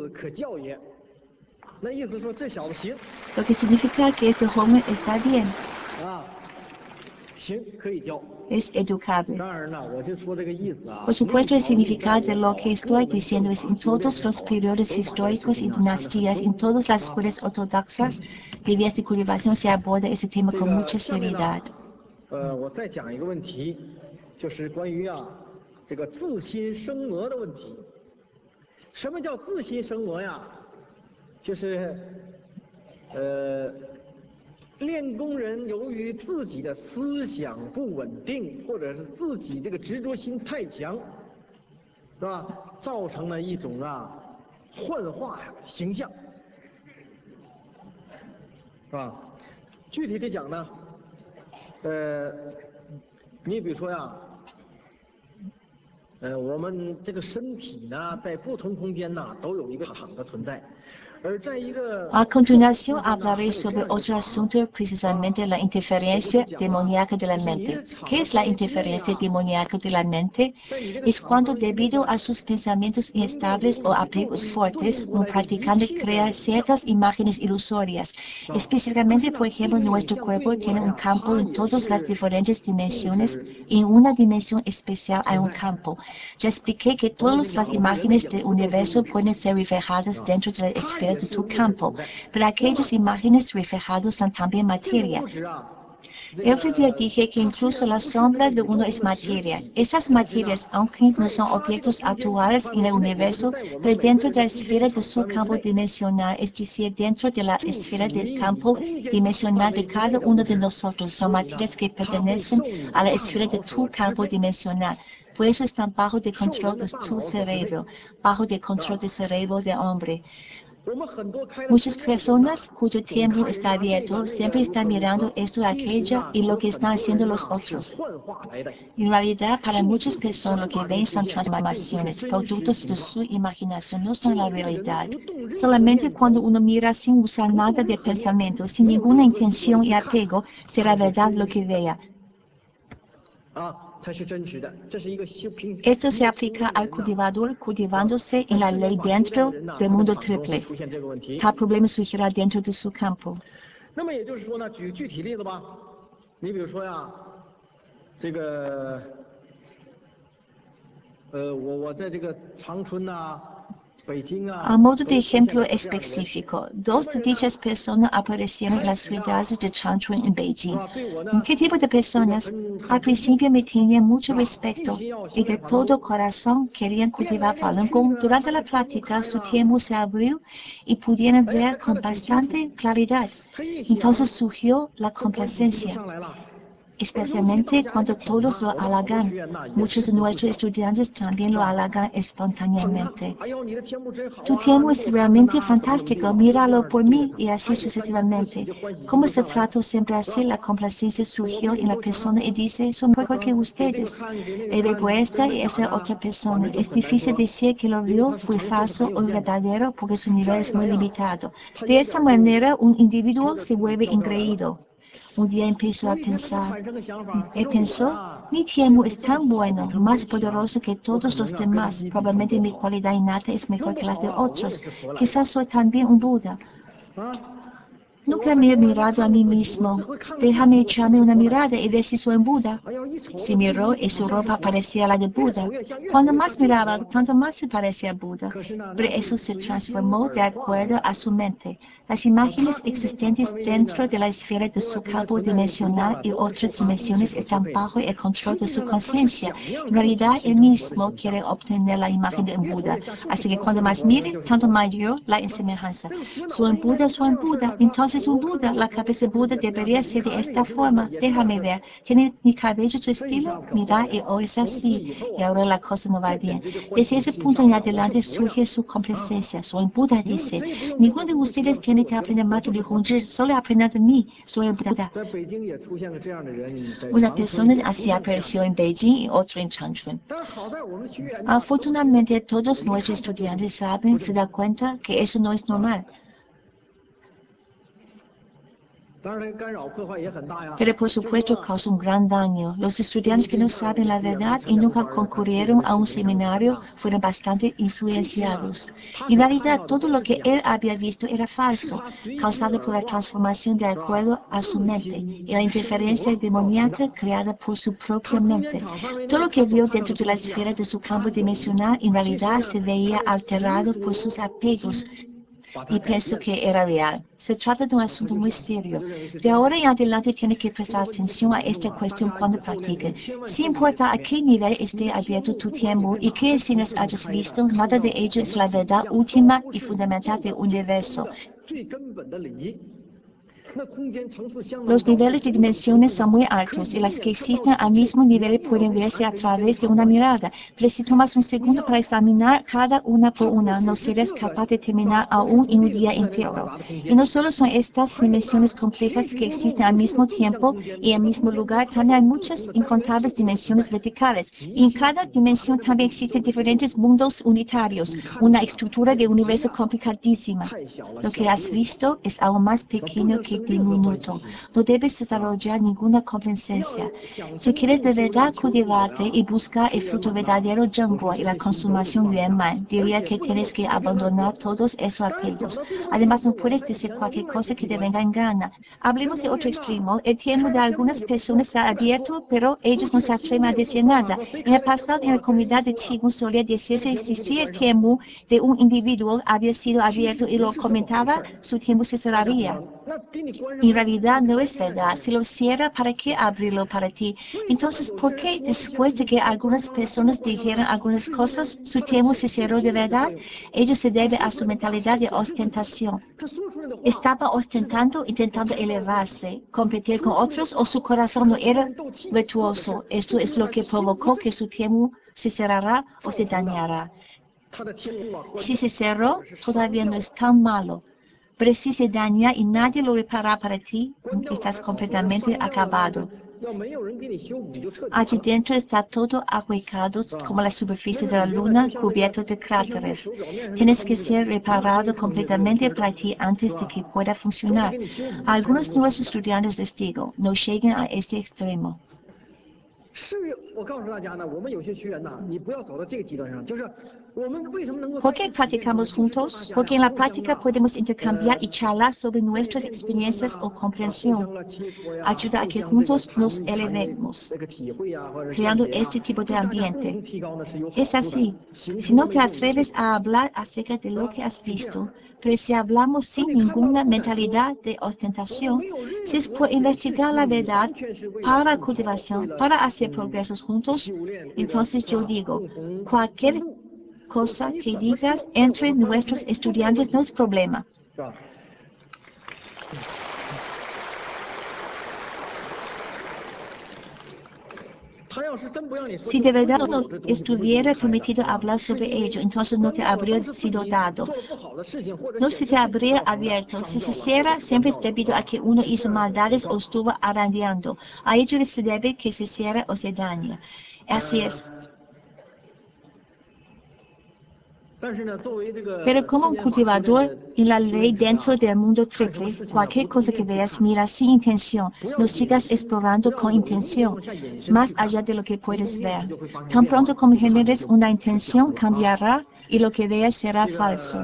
Lo que significa que este joven está bien. Es educable. Por supuesto, el significado de lo que estoy diciendo es en todos los periodos históricos y dinastías, en todas las escuelas ortodoxas de vías de cultivación se aborda este tema con mucha seriedad. A continuación hablaré sobre otro asunto, precisamente la interferencia demoníaca de la mente. ¿Qué es la interferencia demoníaca de la mente? Es cuando, debido a sus pensamientos inestables o apegos fuertes, un practicante crea ciertas imágenes ilusorias. Específicamente, por ejemplo, nuestro cuerpo tiene un campo en todas las diferentes dimensiones y en una dimensión especial hay un campo. Ya expliqué que todas las imágenes del universo pueden ser reflejadas dentro de la esfera de tu campo, pero aquellas imágenes reflejadas son también materia. El otro día dije que incluso la sombra de uno es materia. Esas materias, aunque no son objetos actuales en el universo, pero dentro de la esfera de su campo dimensional, es decir, dentro de la esfera del campo dimensional de cada uno de nosotros, son materias que pertenecen a la esfera de tu campo dimensional. Por eso están bajo de control de su cerebro, bajo de control del cerebro del hombre. Muchas personas cuyo tiempo está abierto siempre están mirando esto, aquello y lo que están haciendo los otros. En realidad, para muchas personas lo que ven son transformaciones, productos de su imaginación, no son la realidad. Solamente cuando uno mira sin usar nada de pensamiento, sin ninguna intención y apego, será verdad lo que vea. Esto se aplica al cultivador cultivándose en la ley dentro del mundo triple. Tal problema surgirá dentro de su campo. A modo de ejemplo específico, dos de dichas personas aparecieron en las ciudades de Changchun y Beijing. ¿Qué tipo de personas? Al principio me tenían mucho respeto y de todo corazón querían cultivar Falun Gong. Durante la plática su tiempo se abrió y pudieron ver con bastante claridad. Entonces surgió la complacencia, especialmente cuando todos lo halagan. Muchos de nuestros estudiantes también lo halagan espontáneamente. Tu tiempo es realmente fantástico, míralo por mí, y así sucesivamente. Como se trató siempre así, la complacencia surgió en la persona y dice, soy mejor que ustedes. Y luego esta y esa otra persona. Es difícil decir que lo vio fue falso o verdadero porque su nivel es muy limitado. De esta manera, un individuo se vuelve ingreído. Un día empezó a pensar, mi tiempo es tan bueno, más poderoso que todos los demás. Probablemente mi cualidad innata es mejor que la de otros. Quizás soy también un Buda. Nunca me he mirado a mí mismo. Déjame echarme una mirada y ver si soy un Buda. Se miró y su ropa parecía la de Buda. Cuando más miraba, tanto más se parecía a Buda. Pero eso se transformó de acuerdo a su mente. Las imágenes existentes dentro de la esfera de su campo dimensional y otras dimensiones están bajo el control de su conciencia. En realidad, él mismo quiere obtener la imagen de un Buda. Así que cuando más mire, tanto mayor la semejanza. Soy un Buda, soy un Buda. Entonces un Buda, la cabeza de Buda debería ser de esta forma. Déjame ver. ¿Tiene mi cabello tu estilo? Mira, y hoy es así. Y ahora la cosa no va bien. Desde ese punto en adelante surge su complacencia. Soy un Buda, dice. Ninguno de ustedes tiene que aprender más de Hongzhi, solo aprender de mí. Soy un Buda. Una persona así apareció en Beijing y otra en Changchun. Afortunadamente, todos nuestros estudiantes saben, se dan cuenta que eso no es normal. Pero por supuesto causa un gran daño. Los estudiantes que no saben la verdad y nunca concurrieron a un seminario fueron bastante influenciados. En realidad todo lo que él había visto era falso, causado por la transformación de acuerdo a su mente y la interferencia demoníaca creada por su propia mente. Todo lo que vio dentro de la esfera de su campo dimensional en realidad se veía alterado por sus apegos. Y pienso que era real. Se trata de un asunto muy serio. De ahora en adelante tiene que prestar atención a esta cuestión cuando practique. Si importa a qué nivel esté abierto tu tiempo y qué escenas hayas visto, nada de ello es la verdad última y fundamental del universo. Los niveles de dimensiones son muy altos y las que existen al mismo nivel pueden verse a través de una mirada, pero si tomas un segundo para examinar cada una por una, no serás capaz de terminar aún en un día entero. Y no solo son estas dimensiones complejas que existen al mismo tiempo y en el mismo lugar, también hay muchas incontables dimensiones verticales. Y en cada dimensión también existen diferentes mundos unitarios, una estructura de universo complicadísima. Lo que has visto es aún más pequeño que diminuto. No debes desarrollar ninguna complacencia. Si quieres de verdad cultivarte y buscar el fruto verdadero Zhenguo y la consumación yuan, diría que tienes que abandonar todos esos apegos. Además, no puedes decir cualquier cosa que te venga en gana. Hablemos de otro extremo. El tiempo de algunas personas se ha abierto, pero ellos no se atreven a decir nada. En el pasado, en la comunidad de Qigong solía decirse si el tiempo de un individuo había sido abierto y lo comentaba, su tiempo se cerraría. En realidad no es verdad. Si lo cierra, ¿para qué abrirlo para ti? Entonces, ¿por qué después de que algunas personas dijeron algunas cosas, su tiempo se cerró de verdad? Ello se debe a su mentalidad de ostentación. Estaba ostentando, intentando elevarse, competir con otros, o su corazón no era virtuoso. Esto es lo que provocó que su tiempo se cerrará o se dañará. Si se cerró, todavía no es tan malo. Pero si se daña y nadie lo repara para ti, estás completamente acabado. Allí dentro está todo ahuecado como la superficie de la luna cubierto de cráteres. Tienes que ser reparado completamente para ti antes de que pueda funcionar. A algunos nuevos estudiantes les digo, no lleguen a este extremo. ¿Por qué practicamos juntos? Porque en la práctica podemos intercambiar y charlar sobre nuestras experiencias o comprensión. Ayuda a que juntos nos elevemos, creando este tipo de ambiente. Es así. Si no te atreves a hablar acerca de lo que has visto, pero si hablamos sin ninguna mentalidad de ostentación, si es por investigar la verdad, para cultivación, para hacer progresos juntos, entonces yo digo, cualquier cosa que digas entre nuestros estudiantes no es problema. Si de verdad no estuviera permitido hablar sobre ello, entonces no te habría sido dado. No se te habría abierto. Si se cierra, siempre es debido a que uno hizo maldades o estuvo arandeando. A ello se debe que se cierre o se dañe. Así es. Pero como un cultivador en la ley dentro del mundo triple, cualquier cosa que veas, mira sin intención. No sigas explorando con intención, más allá de lo que puedes ver. Tan pronto como generes una intención, cambiará y lo que veas será falso.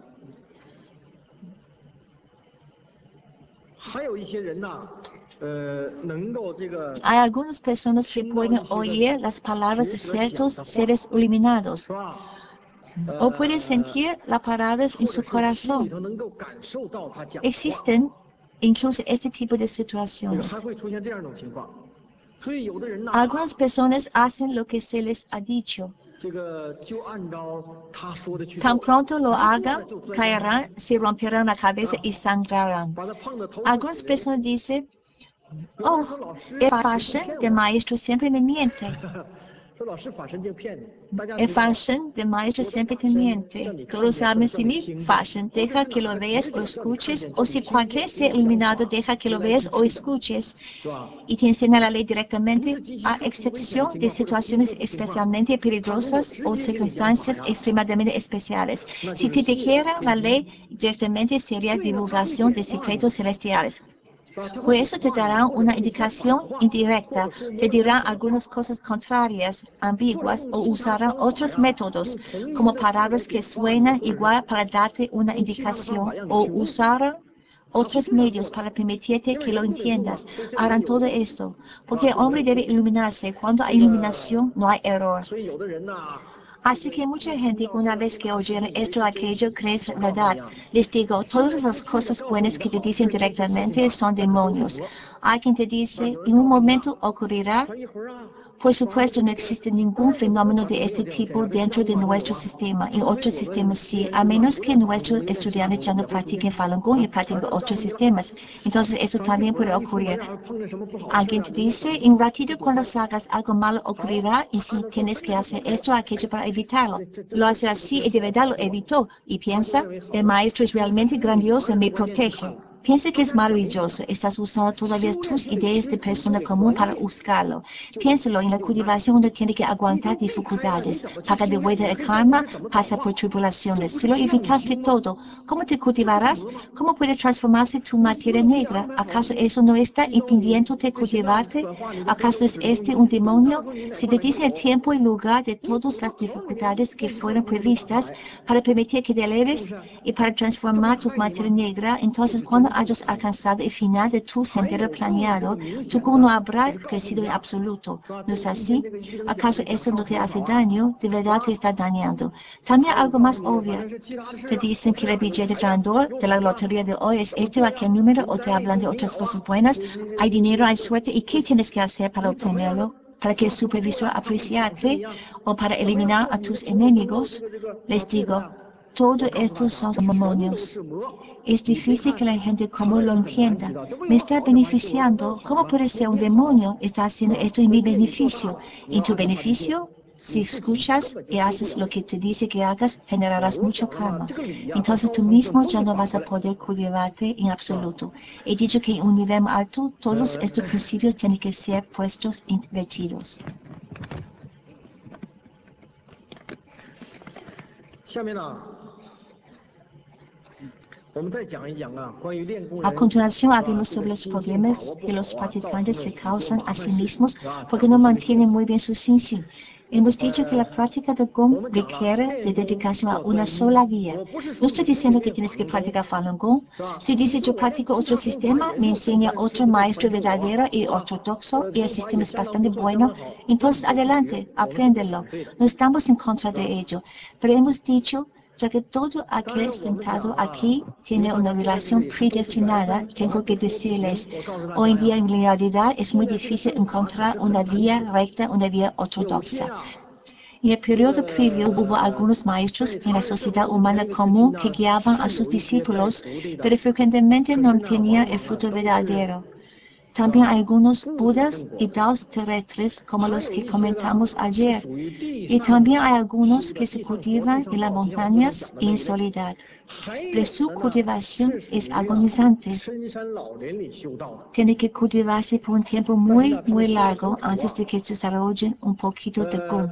Hay algunas personas que pueden oír las palabras de ciertos seres iluminados, o pueden sentir las palabras en su corazón. Existen incluso este tipo de situaciones. Algunas personas hacen lo que se les ha dicho. Tan pronto lo hagan, caerán, se romperán la cabeza y sangrarán. Algunas personas dicen, oh, el fashion de maestro siempre me miente. El fashion de maestro siempre te miente. Todos saben si mi fashion deja que lo veas o escuches, o si cualquier ser iluminado deja que lo veas o escuches, y te enseña la ley directamente, a excepción de situaciones especialmente peligrosas o circunstancias extremadamente especiales. Si te dijera la ley directamente, sería divulgación de secretos celestiales. Por eso te darán una indicación indirecta, te dirán algunas cosas contrarias, ambiguas, o usarán otros métodos, como palabras que suenan igual para darte una indicación, o usarán otros medios para permitirte que lo entiendas. Harán todo esto, porque el hombre debe iluminarse. Cuando hay iluminación, no hay error. Así que mucha gente, una vez que oyeron esto o aquello, cree ser verdad. Les digo, todas las cosas buenas que te dicen directamente son demonios. Hay quien te dice, en un momento ocurrirá. Por supuesto, no existe ningún fenómeno de este tipo dentro de nuestro sistema. En otros sistemas sí, a menos que nuestros estudiantes ya no practiquen Falun Gong y practiquen otros sistemas. Entonces, eso también puede ocurrir. Alguien te dice, en un ratito cuando salgas algo malo ocurrirá y si tienes que hacer esto o aquello para evitarlo. Lo hace así y de verdad lo evitó. Y piensa, el maestro es realmente grandioso y me protege. Piensa que es maravilloso. Estás usando todavía tus ideas de persona común para buscarlo. Piénsalo, en la cultivación uno tiene que aguantar dificultades, pagar de vuelta el karma, pasar por tribulaciones. Si lo evitaste todo, ¿cómo te cultivarás? ¿Cómo puede transformarse tu materia negra? ¿Acaso eso no está impidiéndote cultivarte? ¿Acaso es este un demonio? Si te dice el tiempo y lugar de todas las dificultades que fueron previstas para permitir que te eleves y para transformar tu materia negra, entonces cuando hayas alcanzado el final de tu sendero planeado, tu Gong no habrá crecido en absoluto. ¿No es así? ¿Acaso esto no te hace daño? De verdad te está dañando. También algo más obvio. Te dicen que el billete grandor de la lotería de hoy es este o aquel número, o te hablan de otras cosas buenas. Hay dinero, hay suerte, ¿y qué tienes que hacer para obtenerlo? ¿Para que el supervisor apreciate o para eliminar a tus enemigos? Les digo, todo esto son demonios. Es difícil que la gente común lo entienda. Me está beneficiando. ¿Cómo puede ser un demonio? Está haciendo esto en mi beneficio. ¿En tu beneficio? Si escuchas y haces lo que te dice que hagas, generarás mucho karma. Entonces tú mismo ya no vas a poder cultivarte en absoluto. He dicho que en un nivel alto, todos estos principios tienen que ser puestos invertidos. A continuación hablemos sobre los problemas que los practicantes se causan a sí mismos porque no mantienen muy bien su sin. Hemos dicho que la práctica de Gong requiere de dedicación a una sola vía. No estoy diciendo que tienes que practicar Falun Gong. Si dices yo practico otro sistema, me enseña otro maestro verdadero y ortodoxo y el sistema es bastante bueno, entonces adelante, apréndelo. No estamos en contra de ello, pero hemos dicho ya que todo aquel sentado aquí tiene una relación predestinada, tengo que decirles, hoy en día en realidad es muy difícil encontrar una vía recta, una vía ortodoxa. En el periodo previo hubo algunos maestros en la sociedad humana común que guiaban a sus discípulos, pero frecuentemente no obtenían el fruto verdadero. También hay algunos budas y daos terrestres como los que comentamos ayer. Y también hay algunos que se cultivan en las montañas y en soledad. Pero su cultivación es agonizante. Tiene que cultivarse por un tiempo muy, muy largo antes de que se desarrolle un poquito de Gong.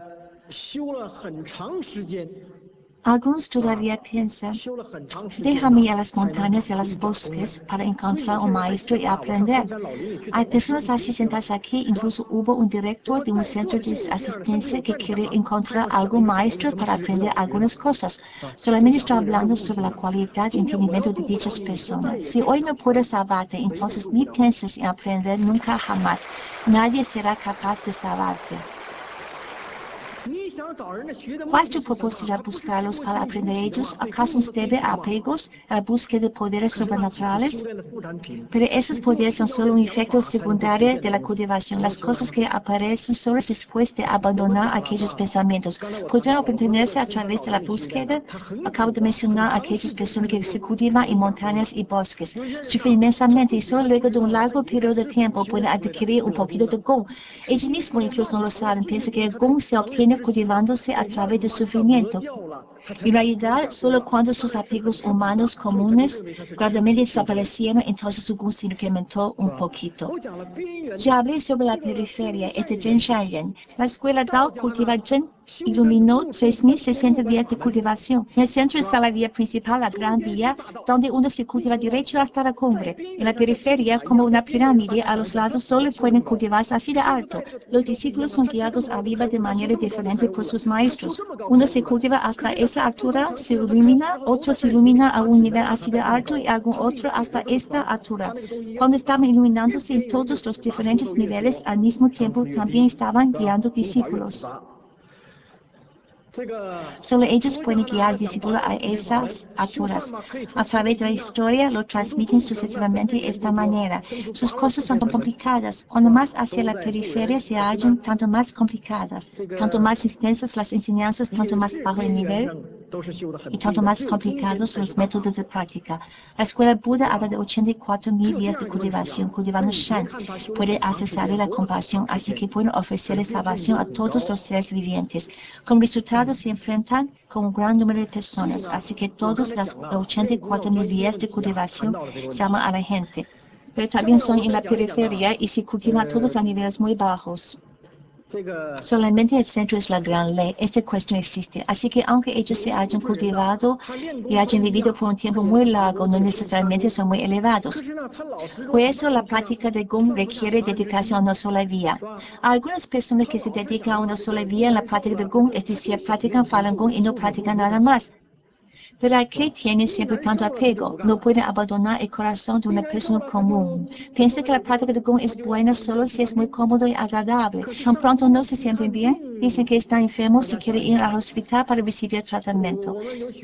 Algunos todavía piensan, déjame ir a las montañas y a los bosques para encontrar un maestro y aprender. Hay personas así sentadas aquí, incluso hubo un director de un centro de asistencia que quiere encontrar algún maestro para aprender algunas cosas. Solamente estoy hablando sobre la cualidad y entendimiento de dichas personas. Si hoy no puedes salvarte, entonces ni pienses en aprender nunca jamás. Nadie será capaz de salvarte. ¿Cuál es tu propósito al buscarlos para aprender ellos? ¿Acaso se debe a apegos, a la búsqueda de poderes sobrenaturales? Pero esos poderes son solo un efecto secundario de la cultivación. Las cosas que aparecen solo después de abandonar aquellos pensamientos. ¿Podrán obtenerse a través de la búsqueda? Acabo de mencionar a aquellas personas que se cultivan en montañas y bosques. Sufren inmensamente y solo luego de un largo periodo de tiempo pueden adquirir un poquito de Gong. Ellos mismos incluso no lo saben. Piensan que el Gong se obtiene cultivándose a través del sufrimiento. En realidad, solo cuando sus apegos humanos comunes gradualmente desaparecieron, entonces su Gong se incrementó un poquito. Ya hablé sobre la periferia, es de Zhen Shanren. La escuela Dao cultiva Zhen iluminó 3.600 vías de cultivación. En el centro está la vía principal, la gran vía, donde uno se cultiva derecho hasta la cumbre. En la periferia, como una pirámide, a los lados solo pueden cultivarse así de alto. Los discípulos son guiados arriba de manera diferente por sus maestros. Uno se cultiva hasta esa altura, se ilumina, otro se ilumina a un nivel así de alto y algún otro hasta esta altura. Cuando estaban iluminándose en todos los diferentes niveles al mismo tiempo, también estaban guiando discípulos. Solo ellos pueden guiar discípulos a esas alturas. A través de la historia lo transmiten sucesivamente de esta manera. Sus cosas son complicadas. Cuando más hacia la periferia se hallan, tanto más complicadas, tanto más extensas las enseñanzas, tanto más bajo el nivel y tanto más complicados los métodos de práctica. La escuela Buda habla de 84.000 vías de cultivación. Cultivando Shan puede accesar la compasión, así que pueden ofrecerle salvación a todos los seres vivientes. Como resultado, se enfrentan con un gran número de personas, así que todas las 84.000 vías de cultivación llaman a la gente. Pero también son en la periferia y se cultivan todos a niveles muy bajos. Solamente el centro es la gran ley. Esta cuestión existe. Así que aunque ellos se hayan cultivado y hayan vivido por un tiempo muy largo, no necesariamente son muy elevados. Por eso la práctica de Gong requiere dedicación a una sola vía. Hay algunas personas que se dedican a una sola vía en la práctica de Gong, es decir, practican Falun Gong y no practican nada más. Pero ¿a qué tienen siempre tanto apego? No pueden abandonar el corazón de una persona común. Piensa que la práctica de Qigong es buena solo si es muy cómodo y agradable. Tan pronto no se sienten bien, dicen que están enfermos y quieren ir al hospital para recibir tratamiento.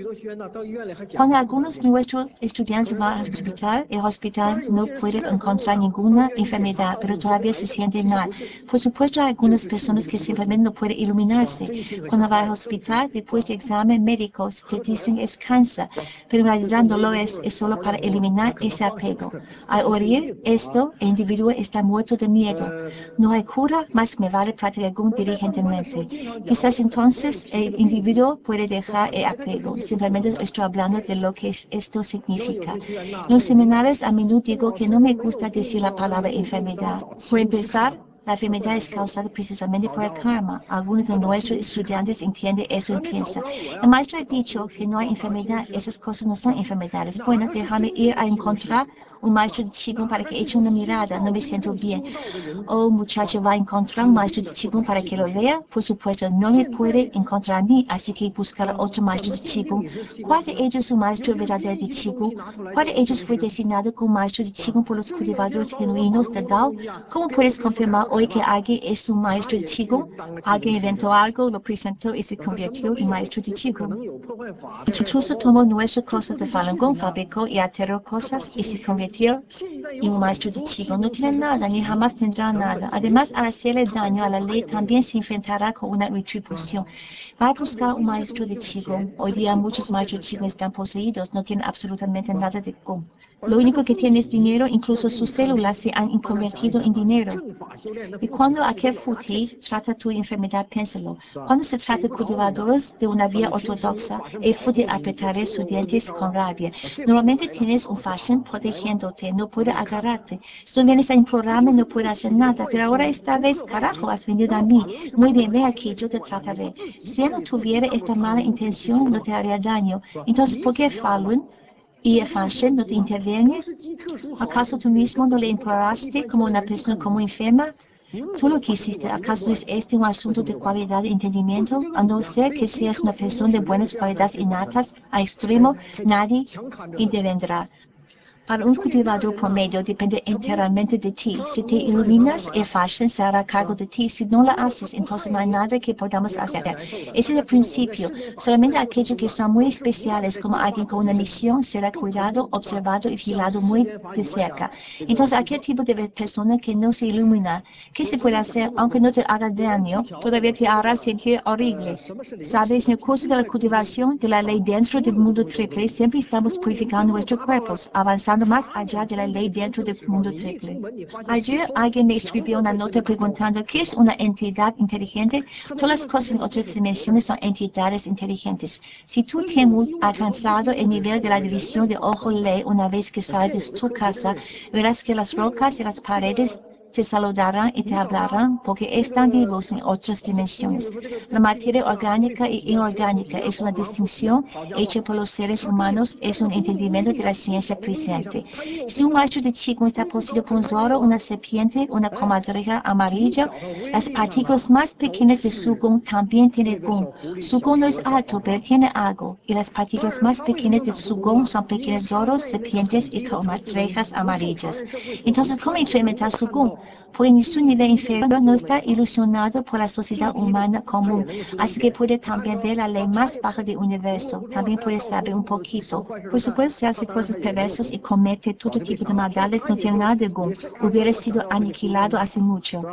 Cuando algunos de nuestros estudiantes van al hospital, el hospital no puede encontrar ninguna enfermedad, pero todavía se sienten mal. Por supuesto, hay algunas personas que simplemente no pueden iluminarse. Cuando van al hospital, después de examen médicos, te dicen es cáncer, pero en realidad no lo es solo para eliminar ese apego. Al oír esto, el individuo está muerto de miedo. No hay cura, más me vale practicar Qigong diligentemente. Quizás entonces el individuo puede dejar el apego. Simplemente estoy hablando de lo que esto significa. En los seminarios a menudo digo que no me gusta decir la palabra enfermedad. Por empezar, la enfermedad es causada precisamente por el karma. Algunos de nuestros estudiantes entienden eso y piensan. El maestro ha dicho que no hay enfermedad. Esas cosas no son enfermedades. Bueno, déjame ir a encontrar un maestro de Qigong para que eche una mirada. No me siento bien. O un muchacho va a encontrar un maestro de Qigong para que lo vea. Por supuesto, no me puede encontrar a mí, así que buscar otro maestro de Qigong. ¿Cuál de ellos es un maestro verdadero de Qigong? ¿Cuál de ellos fue designado como maestro de Qigong por los cultivadores genuinos del Dao? ¿Cómo puedes confirmar hoy que alguien es un maestro de Qigong? Alguien inventó algo, lo presentó y se convirtió en maestro de Qigong. Chuchuso tomó nuestras cosas de Falun Gong, fabricó y alteró cosas y se convirtió en un maestro de Qigong. No tiene nada ni jamás tendrá nada. Además, al hacerle daño a la ley, también se enfrentará con una retribución. Va a buscar un maestro de Qigong. Hoy día muchos maestros de Qigong están poseídos, no tienen absolutamente nada de Qigong. Lo único que tiene es dinero, incluso sus células se han convertido en dinero. Y cuando aquel futi trata tu enfermedad, piénsalo. Cuando se trata de cultivadores de una vía ortodoxa, el futi apretará sus dientes con rabia. Normalmente tienes un fashion protegiéndote, no puede agarrarte. Si no vienes a implorarme, no puedo hacer nada. Pero ahora esta vez, carajo, has venido a mí. Muy bien, ven aquí, yo te trataré. Si él no tuviera esta mala intención, no te haría daño. Entonces, ¿por qué Falun y el fashion no te interviene? ¿Acaso tú mismo no le imploraste como una persona como enferma? Tú lo que hiciste, ¿acaso no es este un asunto de cualidad y entendimiento? A no ser que seas una persona de buenas cualidades innatas, a extremo, nadie intervendrá. Para un cultivador promedio depende enteramente de ti. Si te iluminas, el fashion se hará cargo de ti. Si no lo haces, entonces no hay nada que podamos hacer. Ese es el principio. Solamente aquellos que son muy especiales, como alguien con una misión, será cuidado, observado y vigilado muy de cerca. Entonces, aquel tipo de persona que no se ilumina, ¿qué se puede hacer? Aunque no te haga daño, todavía te hará sentir horrible. Sabes, en el curso de la cultivación de la ley dentro del mundo triple, siempre estamos purificando nuestros cuerpos, avanzando más allá de la ley dentro del mundo triple. Ayer alguien me escribió una nota preguntando ¿qué es una entidad inteligente? Todas las cosas en otras dimensiones son entidades inteligentes. Si tú tienes alcanzado el nivel de la división de ojo-ley una vez que sales de tu casa, verás que las rocas y las paredes te saludarán y te hablarán porque están vivos en otras dimensiones. La materia orgánica y inorgánica es una distinción hecha por los seres humanos, es un entendimiento de la ciencia presente. Si un maestro de Qigong está poseído por un zorro, una serpiente, una comadreja amarilla, las partículas más pequeñas de su Qigong también tienen Qigong. Su Qigong no es alto, pero tiene algo, y las partículas más pequeñas de su Qigong son pequeños zorros, serpientes y comadrejas amarillas. Entonces, ¿cómo incrementar su Qigong? Porque en su nivel inferior no está ilusionado por la sociedad humana común, así que puede también ver la ley más baja del universo, también puede saber un poquito. Por supuesto, si hace cosas perversas y comete todo tipo de maldades, no tiene nada de Qigong, hubiera sido aniquilado hace mucho.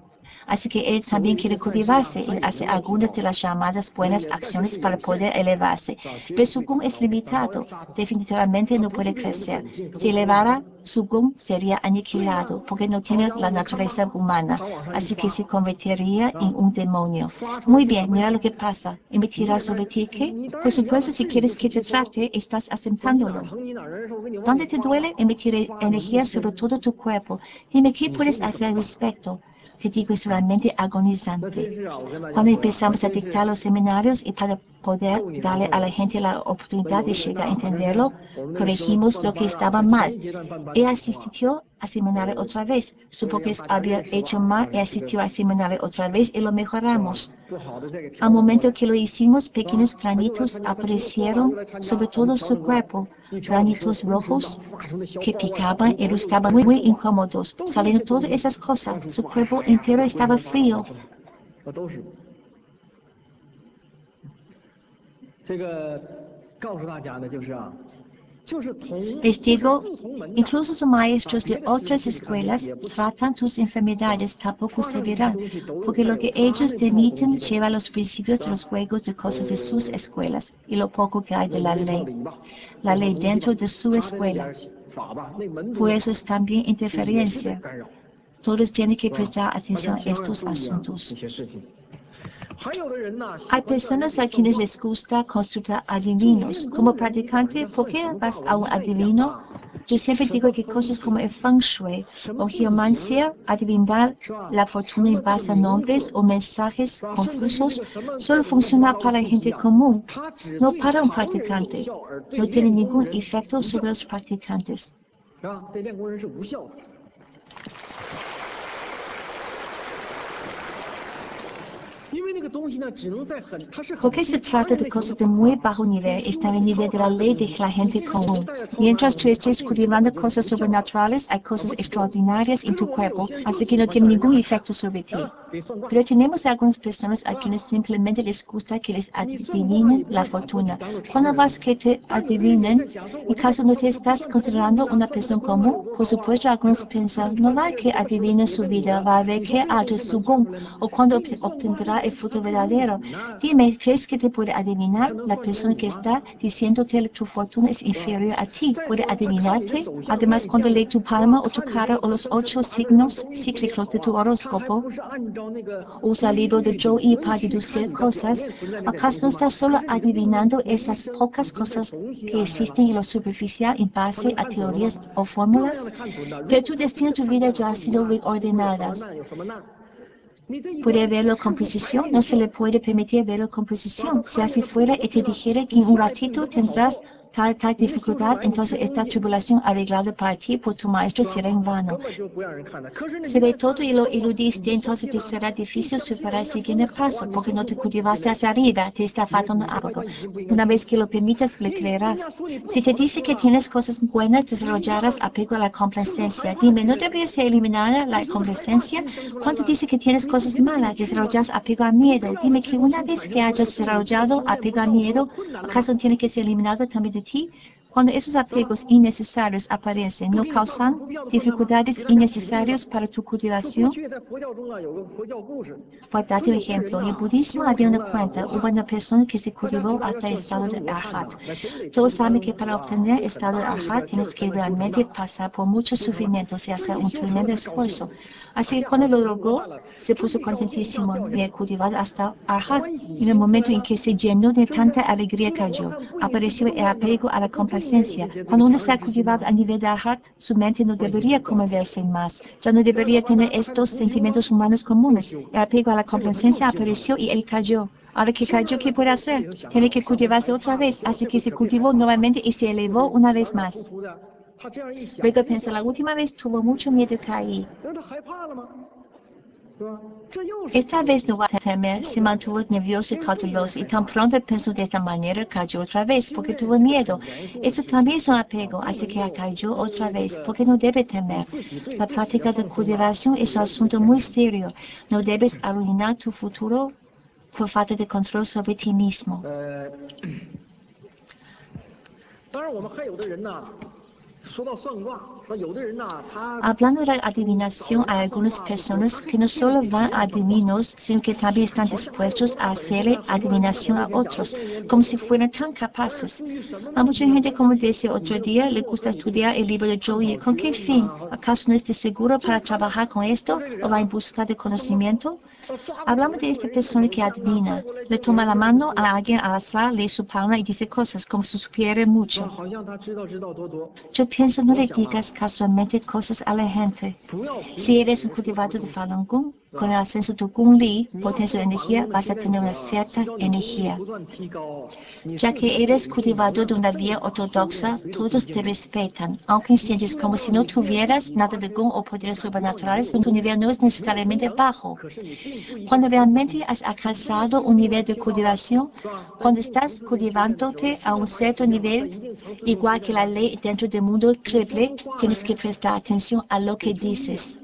Así que él también quiere cultivarse y hace algunas de las llamadas buenas acciones para poder elevarse. Pero su Qigong es limitado, definitivamente no puede crecer. Si elevara, su Qigong sería aniquilado porque no tiene la naturaleza humana, así que se convertiría en un demonio. Muy bien, mira lo que pasa. ¿Emitirá sobre ti qué? Por supuesto, si quieres que te trate, estás aceptándolo. ¿Dónde te duele? Emitir energía sobre todo tu cuerpo. Dime qué puedes hacer al respecto. Te digo, es realmente agonizante. Cuando empezamos a dictar los seminarios y para poder darle a la gente la oportunidad de llegar a entenderlo, corregimos lo que estaba mal. Él asistió al seminario otra vez, supo que había hecho mal y asistió al seminario otra vez y lo mejoramos. Al momento que lo hicimos, pequeños granitos aparecieron sobre todo su cuerpo, granitos rojos que picaban y estaban muy incómodos. Saliendo todas esas cosas, su cuerpo entero estaba frío. Les digo, incluso los maestros de otras escuelas tratan tus enfermedades tampoco severas, porque lo que ellos permiten lleva los principios de los juegos de cosas de sus escuelas y lo poco que hay de la ley dentro de su escuela. Por eso es también interferencia. Todos tienen que prestar atención a estos asuntos. Hay personas a quienes les gusta consultar adivinos. Como practicante, ¿por qué vas a un adivino? Yo siempre digo que cosas como el feng shui o geomancia, adivinar la fortuna en base a nombres o mensajes confusos, solo funciona para la gente común, no para un practicante. No tiene ningún efecto sobre los practicantes. Porque se trata de cosas de muy bajo nivel, está en el nivel de la ley de la gente común. Mientras tú estés cultivando cosas sobrenaturales, hay cosas extraordinarias en tu cuerpo, así que no tiene ningún efecto sobre ti. Pero tenemos algunas personas a quienes simplemente les gusta que les adivinen la fortuna. Cuando vas que te adivinen, en caso no te estás considerando una persona común, por supuesto algunos piensan, no va a que adivinen su vida, va a ver qué alto es su gong, o cuando obtendrá el fruto verdadero. Dime, ¿crees que te puede adivinar? La persona que está diciéndote que tu fortuna es inferior a ti, ¿puede adivinarte? Además, cuando lee tu palma o tu cara o los 8 signos cíclicos de tu horóscopo, usa el libro de Joey para deducir cosas, ¿acaso no estás solo adivinando esas pocas cosas que existen en lo superficial en base a teorías o fórmulas? Pero tu destino, tu vida ya ha sido reordenada. ¿Puede verlo con precisión? No se le puede permitir verlo con precisión. Si así fuera y te dijera que en un ratito tendrás tal dificultad, entonces esta tribulación arreglada para ti por tu maestro será en vano. Si ve todo y lo eludiste, entonces te será difícil superar el siguiente paso, porque no te cultivaste hacia arriba, te está faltando algo. Una vez que lo permitas, le creerás. Si te dice que tienes cosas buenas, desarrollarás apego a la complacencia. Dime, ¿no debería ser eliminada la complacencia? Cuando dice que tienes cosas malas, desarrollas apego al miedo. Dime que una vez que hayas desarrollado apego al miedo, ¿acaso tiene que ser eliminado también de ti? Cuando esos apegos innecesarios aparecen, ¿no causan dificultades innecesarias para tu cultivación? Por darte un ejemplo, en el budismo había una cuenta, hubo una persona que se cultivó hasta el estado de Arhat. Todos saben que para obtener el estado de Arhat tienes que realmente pasar por muchos sufrimientos y hacer un tremendo esfuerzo. Así que cuando lo logró, se puso contentísimo de cultivar hasta Arhat. En el momento en que se llenó de tanta alegría cayó, apareció el apego a la complacencia. Cuando uno se ha cultivado a nivel de Arhat, su mente no debería conmoverse más, ya no debería tener estos sentimientos humanos comunes. El apego a la complacencia apareció y él cayó. Ahora que cayó, ¿qué puede hacer? Tiene que cultivarse otra vez, así que se cultivó nuevamente y se elevó una vez más. Luego pensó, la última vez tuvo mucho miedo y caí. Esta vez no va a temer, se mantuvo nervioso y cauteloso y tan pronto pensó de esta manera cayó otra vez porque tuvo miedo. Esto también es un apego, así que cayó otra vez porque no debe temer. La práctica de cultivación es un asunto muy serio. No debes arruinar tu futuro por falta de control sobre ti mismo. Hablando de la adivinación, hay algunas personas que no solo van a adivinos, sino que también están dispuestos a hacerle adivinación a otros, como si fueran tan capaces. A mucha gente, como decía otro día, le gusta estudiar el libro de Joey. ¿Con qué fin? ¿Acaso no esté seguro para trabajar con esto o va en busca de conocimiento? Hablamos de esta persona que adivina, le toma la mano a alguien al azar, lee su palma y dice cosas como si supiera mucho. Yo pienso, no le digas casualmente cosas a la gente. Si eres un cultivador de Falun Gong, con el ascenso de Gong Li, potencia de energía, vas a tener una cierta energía. Ya que eres cultivador de una vía ortodoxa, todos te respetan, aunque sientes como si no tuvieras nada de Gong o poderes sobrenaturales, tu nivel no es necesariamente bajo. Cuando realmente has alcanzado un nivel de cultivación, cuando estás cultivándote a un cierto nivel, igual que la ley dentro del mundo triple, tienes que prestar atención a lo que dices.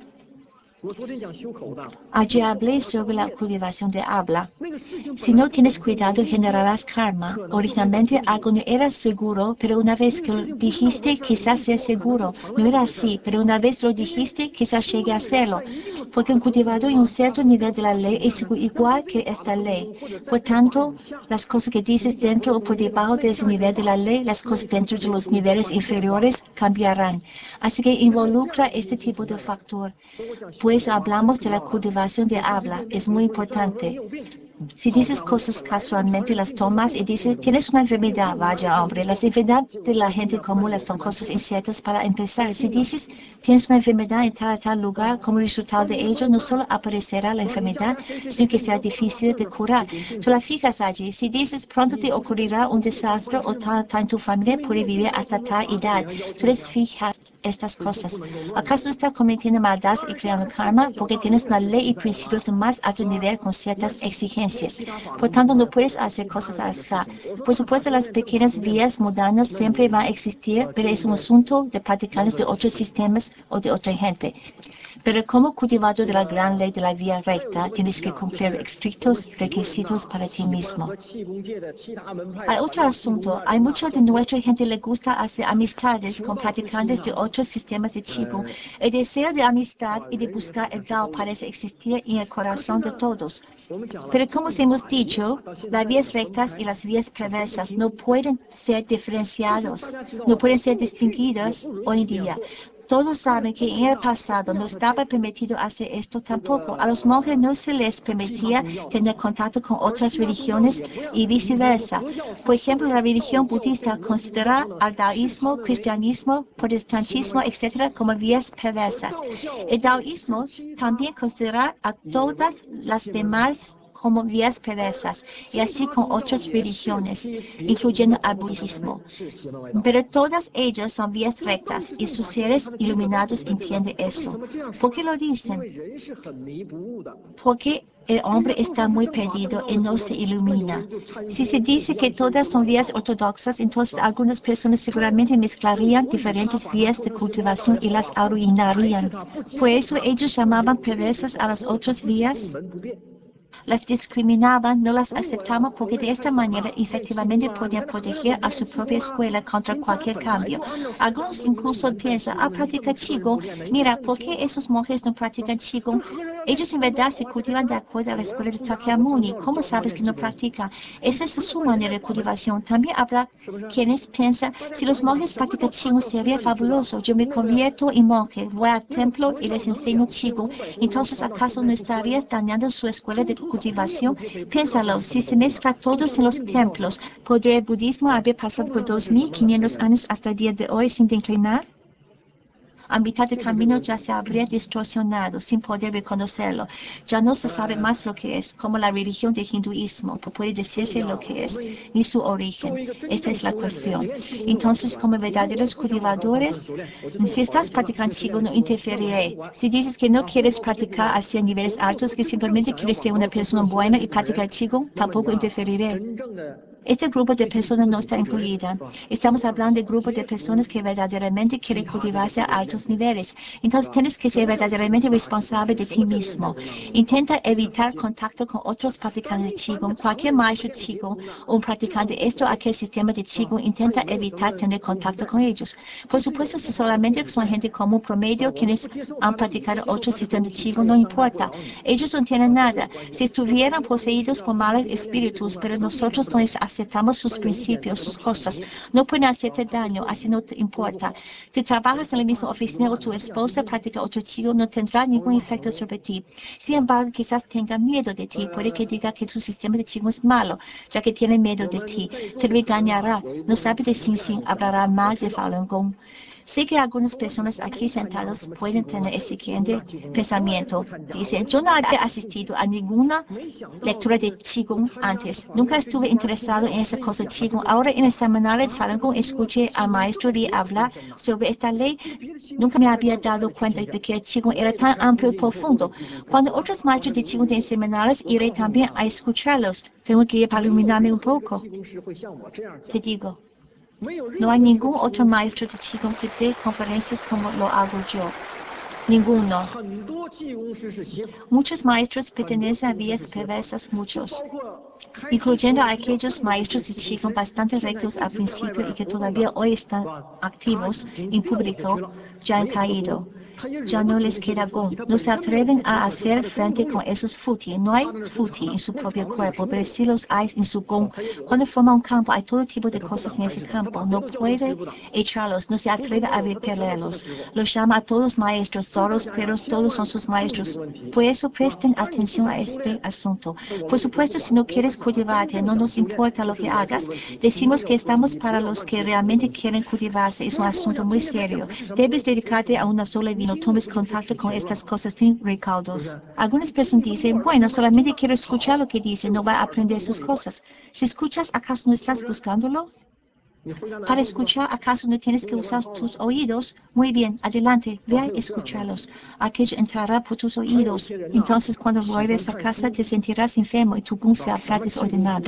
Ayer hablé sobre la cultivación de habla. Si no tienes cuidado, generarás karma. Originalmente algo no era seguro, pero una vez que lo dijiste, quizás sea seguro. No era así, pero una vez lo dijiste, quizás llegue a serlo. Porque un cultivador en un cierto nivel de la ley es igual que esta ley. Por tanto, las cosas que dices dentro o por debajo de ese nivel de la ley, las cosas dentro de los niveles inferiores cambiarán. Así que involucra este tipo de factor. Pues hablamos de la cultivación de habla, es muy importante. Si dices cosas casualmente, las tomas y dices, tienes una enfermedad, vaya hombre, las enfermedades de la gente común son cosas inciertas para empezar. Si dices, tienes una enfermedad en tal lugar, como resultado de ello, no solo aparecerá la enfermedad, sino que será difícil de curar. Tú la fijas allí. Si dices, pronto te ocurrirá un desastre o tal en tu familia puede vivir hasta tal edad, tú les fijas estas cosas. ¿Acaso estás cometiendo maldad y creando karma? Porque tienes una ley y principios de más alto nivel con ciertas exigencias. Por tanto, no puedes hacer cosas al azar. Por supuesto, las pequeñas vías modernas siempre van a existir, pero es un asunto de practicantes de otros sistemas o de otra gente. Pero como cultivador de la gran ley de la vía recta, tienes que cumplir estrictos requisitos para ti mismo. Hay otro asunto. Hay mucha de nuestra gente le gusta hacer amistades con practicantes de otros sistemas de Qigong. El deseo de amistad y de buscar el Dao parece existir en el corazón de todos. Pero como hemos dicho, las vías rectas y las vías perversas no pueden ser diferenciados, no pueden ser distinguidas hoy en día. Todos saben que en el pasado no estaba permitido hacer esto tampoco. A los monjes no se les permitía tener contacto con otras religiones y viceversa. Por ejemplo, la religión budista considera al daoísmo, cristianismo, protestantismo, etc. como vías perversas. El daoísmo también considera a todas las demás como vías perversas, y así con otras religiones, incluyendo al budismo. Pero todas ellas son vías rectas, y sus seres iluminados entienden eso. ¿Por qué lo dicen? Porque el hombre está muy perdido y no se ilumina. Si se dice que todas son vías ortodoxas, entonces algunas personas seguramente mezclarían diferentes vías de cultivación y las arruinarían. Por eso ellos llamaban perversas a las otras vías. Las discriminaban, no las aceptaban porque de esta manera efectivamente podían proteger a su propia escuela contra cualquier cambio. Algunos incluso piensan, practicar Qigong. Mira, ¿por qué esos monjes no practican Qigong? Ellos en verdad se cultivan de acuerdo a la escuela de Sakyamuni. ¿Cómo sabes que no practican? Esa es su manera de cultivación. También habrá quienes piensan, si los monjes practican Qigong sería fabuloso. Yo me convierto en monje, voy al templo y les enseño Qigong. Entonces, ¿acaso no estarías dañando su escuela de cultivación? Piénsalo, si se mezcla todos en los templos, ¿podría el budismo haber pasado por 2500 años hasta el día de hoy sin declinar? A mitad de camino ya se habría distorsionado sin poder reconocerlo. Ya no se sabe más lo que es, como la religión del hinduismo, puede decirse lo que es, ni su origen. Esta es la cuestión. Entonces, como verdaderos cultivadores, si estás practicando Qigong, no interferiré. Si dices que no quieres practicar hacia niveles altos, que simplemente quieres ser una persona buena y practicar Qigong, tampoco interferiré. Este grupo de personas no está incluida. Estamos hablando de grupo de personas que verdaderamente quieren cultivarse a altos niveles. Entonces tienes que ser verdaderamente responsable de ti mismo. Intenta evitar contacto con otros practicantes de Qigong. Cualquier maestro de Qigong o un practicante de esto o aquel sistema de Qigong intenta evitar tener contacto con ellos. Por supuesto, si solamente son gente común promedio quienes han practicado otro sistema de Qigong, no importa. Ellos no tienen nada. Si estuvieran poseídos por malos espíritus, pero nosotros no es así. aceptamos sus principios, sus cosas. No pueden hacerte daño, así no te importa. Si trabajas en la misma oficina o tu esposa practica otro chico, no tendrá ningún efecto sobre ti. Sin embargo, quizás tenga miedo de ti. Puede que diga que tu sistema de chico es malo, ya que tiene miedo de ti. Te regañará. No sabe de Xing, hablará mal de Falun Gong. Sé que algunas personas aquí sentadas pueden tener el siguiente pensamiento. Dice, yo no había asistido a ninguna lectura de Qigong antes. Nunca estuve interesado en esa cosa Qigong. Ahora en el seminario de Falun Gong escuché al maestro Li hablar sobre esta ley. Nunca me había dado cuenta de que el Qigong era tan amplio y profundo. Cuando otros maestros de Qigong den seminarios, iré también a escucharlos. Tengo que ir para iluminarme un poco. Te digo. No hay ningún otro maestro de Qigong que dé conferencias como lo hago yo. Ninguno. Muchos maestros pertenecen a vías perversas, muchos, incluyendo a aquellos maestros de Qigong bastante rectos al principio y que todavía hoy están activos en público, ya han caído. Ya no les queda gong. No se atreven a hacer frente con esos futi. No hay futi en su propio cuerpo, pero sí los hay en su gong. Cuando forma un campo, hay todo tipo de cosas en ese campo. No puede echarlos, no se atreve a repelerlos. Los llama a todos maestros, todos, pero todos son sus maestros. Por eso presten atención a este asunto. Por supuesto, si no quieres cultivarte, no nos importa lo que hagas. Decimos que estamos para los que realmente quieren cultivarse. Es un asunto muy serio. Debes dedicarte a una sola vida. No tomes contacto con estas cosas sin recaudos. Algunas personas dicen, bueno, solamente quiero escuchar lo que dice, no va a aprender sus cosas. Si escuchas, ¿acaso no estás buscándolo? Para escuchar, ¿acaso no tienes que usar tus oídos? Muy bien, adelante, ve a escucharlos. Aquello entrará por tus oídos. Entonces, cuando vuelves a casa, te sentirás enfermo y tu gong se habrá desordenado.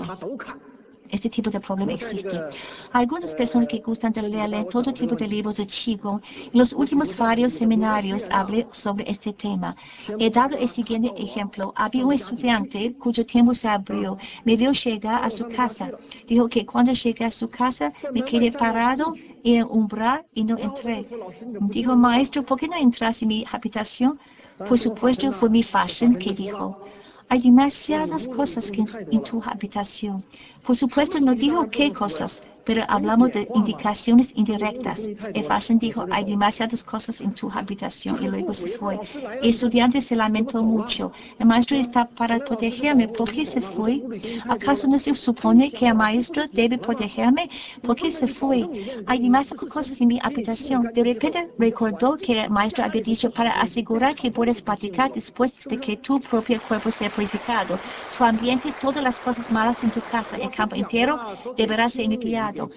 Este tipo de problema existe. Algunas personas que gustan de leer todo tipo de libros de Qigong. En los últimos varios seminarios hablé sobre este tema. He dado el siguiente ejemplo. Había un estudiante cuyo tiempo se abrió. Me vio llegar a su casa. Dijo que cuando llegué a su casa me quedé parado en el umbral y no entré. Dijo, maestro, ¿por qué no entras en mi habitación? Por supuesto, fue mi fashion que dijo. Hay demasiadas cosas en tu habitación. Por supuesto, no dijo qué cosas, pero hablamos de indicaciones indirectas. El fashion dijo, hay demasiadas cosas en tu habitación, y luego se fue. El estudiante se lamentó mucho. El maestro está para protegerme. ¿Por qué se fue? ¿Acaso no se supone que el maestro debe protegerme? ¿Por qué se fue? Hay demasiadas cosas en mi habitación. De repente recordó que el maestro había dicho para asegurar que puedes practicar después de que tu propio cuerpo sea purificado. Tu ambiente, todas las cosas malas en tu casa, el campo entero, deberá ser limpiado.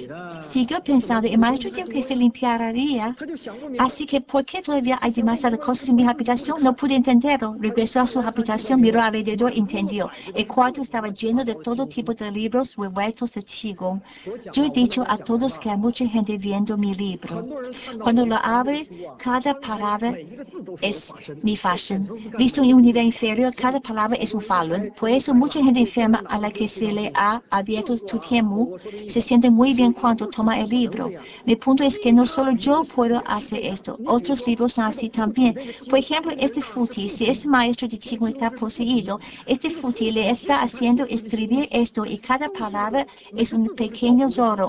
Siguió pensando, el maestro dijo que se limpiaría, así que ¿por qué todavía hay demasiadas cosas en mi habitación? No pude entenderlo. Regresó a su habitación, miró alrededor y entendió. El cuarto estaba lleno de todo tipo de libros revueltos de Qigong. Yo he dicho a todos que hay mucha gente viendo mi libro. Cuando lo abre, cada palabra es mi fashion. Visto en un nivel inferior, cada palabra es un Falun. Por eso mucha gente enferma a la que se le ha abierto tu tiempo se siente muy bien cuando toma el libro. Mi punto es que no solo yo puedo hacer esto, otros libros son así también. Por ejemplo, este futi, si ese maestro de Qigong está poseído, este futi le está haciendo escribir esto y cada palabra es un pequeño zorro,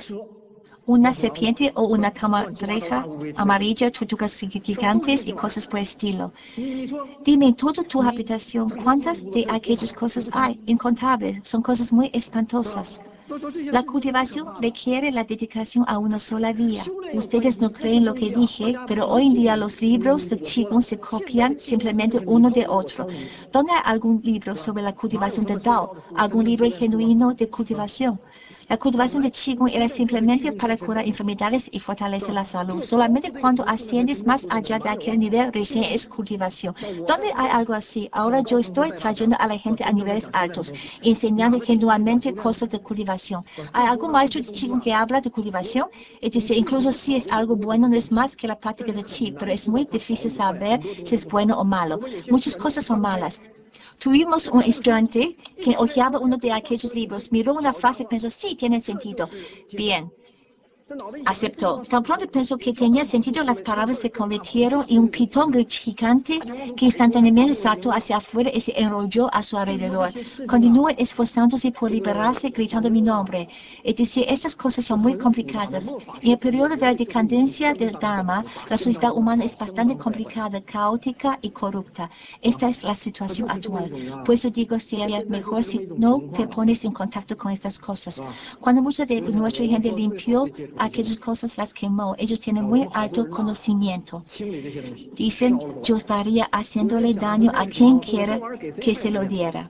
una serpiente o una camadreja amarilla, tortugas gigantes y cosas por el estilo. Dime, en toda tu habitación, ¿cuántas de aquellas cosas hay? Incontables, son cosas muy espantosas. La cultivación requiere la dedicación a una sola vía. Ustedes no creen lo que dije, pero hoy en día los libros de Qigong se copian simplemente uno de otro. ¿Dónde hay algún libro sobre la cultivación de Dao? ¿Algún libro genuino de cultivación? La cultivación de Qigong era simplemente para curar enfermedades y fortalecer la salud. Solamente cuando asciendes más allá de aquel nivel recién es cultivación. ¿Dónde hay algo así? Ahora yo estoy trayendo a la gente a niveles altos, enseñando genuinamente cosas de cultivación. ¿Hay algún maestro de Qigong que habla de cultivación? Es decir, incluso si es algo bueno, no es más que la práctica de Qi, pero es muy difícil saber si es bueno o malo. Muchas cosas son malas. Tuvimos un estudiante que hojeaba uno de aquellos libros, miró una frase y pensó, sí, tiene sentido. Bien. Aceptó. Tan pronto pensó que tenía sentido, las palabras se convirtieron en un pitón gigante que instantáneamente saltó hacia afuera y se enrolló a su alrededor. Continuó esforzándose por liberarse, gritando mi nombre. Es decir, estas cosas son muy complicadas. En el periodo de la decadencia del Dharma, la sociedad humana es bastante complicada, caótica y corrupta. Esta es la situación actual. Por eso digo, sería mejor si no te pones en contacto con estas cosas. Cuando mucha de nuestra gente limpió aquellas cosas, las quemó. Ellos tienen muy alto conocimiento. Dicen, yo estaría haciéndole daño a quien quiera que se lo diera.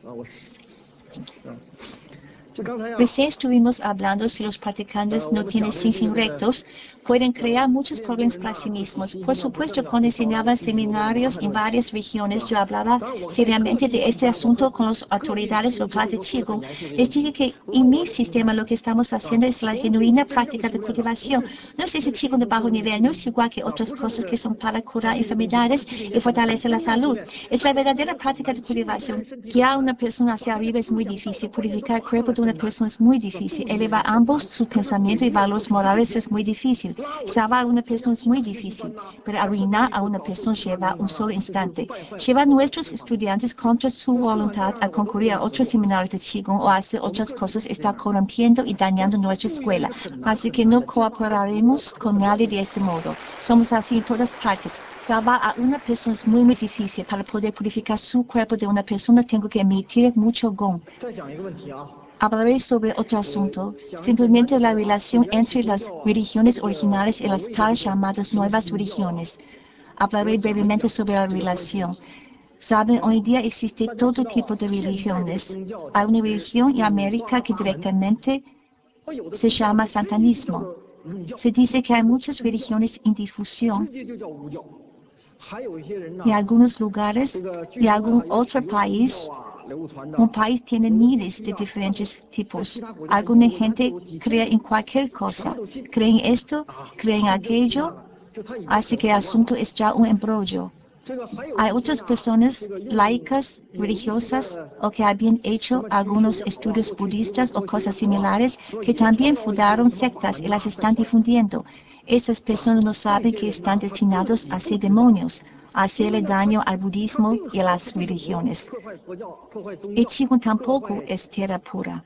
Recién estuvimos hablando si los practicantes no tienen sin rectos, pueden crear muchos problemas para sí mismos. Por supuesto, cuando enseñaba seminarios en varias regiones, yo hablaba seriamente de este asunto con las autoridades locales de Qigong. Les dije que en mi sistema lo que estamos haciendo es la genuina práctica de cultivación. No es ese Qigong de bajo nivel, no es igual que otras cosas que son para curar enfermedades y fortalecer la salud. Es la verdadera práctica de cultivación. Guiar a una persona hacia arriba es muy difícil. Purificar el cuerpo de una persona es muy difícil. Elevar ambos sus pensamientos y valores morales es muy difícil. Salvar a una persona es muy difícil, pero arruinar a una persona lleva un solo instante. Llevar a nuestros estudiantes contra su voluntad a concurrir a otros seminarios de Qigong o a hacer otras cosas está corrompiendo y dañando nuestra escuela. Así que no cooperaremos con nadie de este modo. Somos así en todas partes. Salvar a una persona es muy difícil. Para poder purificar su cuerpo de una persona tengo que emitir mucho gong. Hablaré sobre otro asunto, simplemente la relación entre las religiones originales y las tal llamadas nuevas religiones. Hablaré brevemente sobre la relación. Saben, hoy día existe todo tipo de religiones. Hay una religión en América que directamente se llama satanismo. Se dice que hay muchas religiones en difusión. En algunos lugares y algún otro país, un país tiene miles de diferentes tipos. Alguna gente cree en cualquier cosa. Creen esto, creen aquello, así que el asunto es ya un embrollo. Hay otras personas laicas, religiosas, o que habían hecho algunos estudios budistas o cosas similares, que también fundaron sectas y las están difundiendo. Esas personas no saben que están destinados a ser demonios, a hacerle daño al budismo y a las religiones. El Qigong tampoco es tierra pura.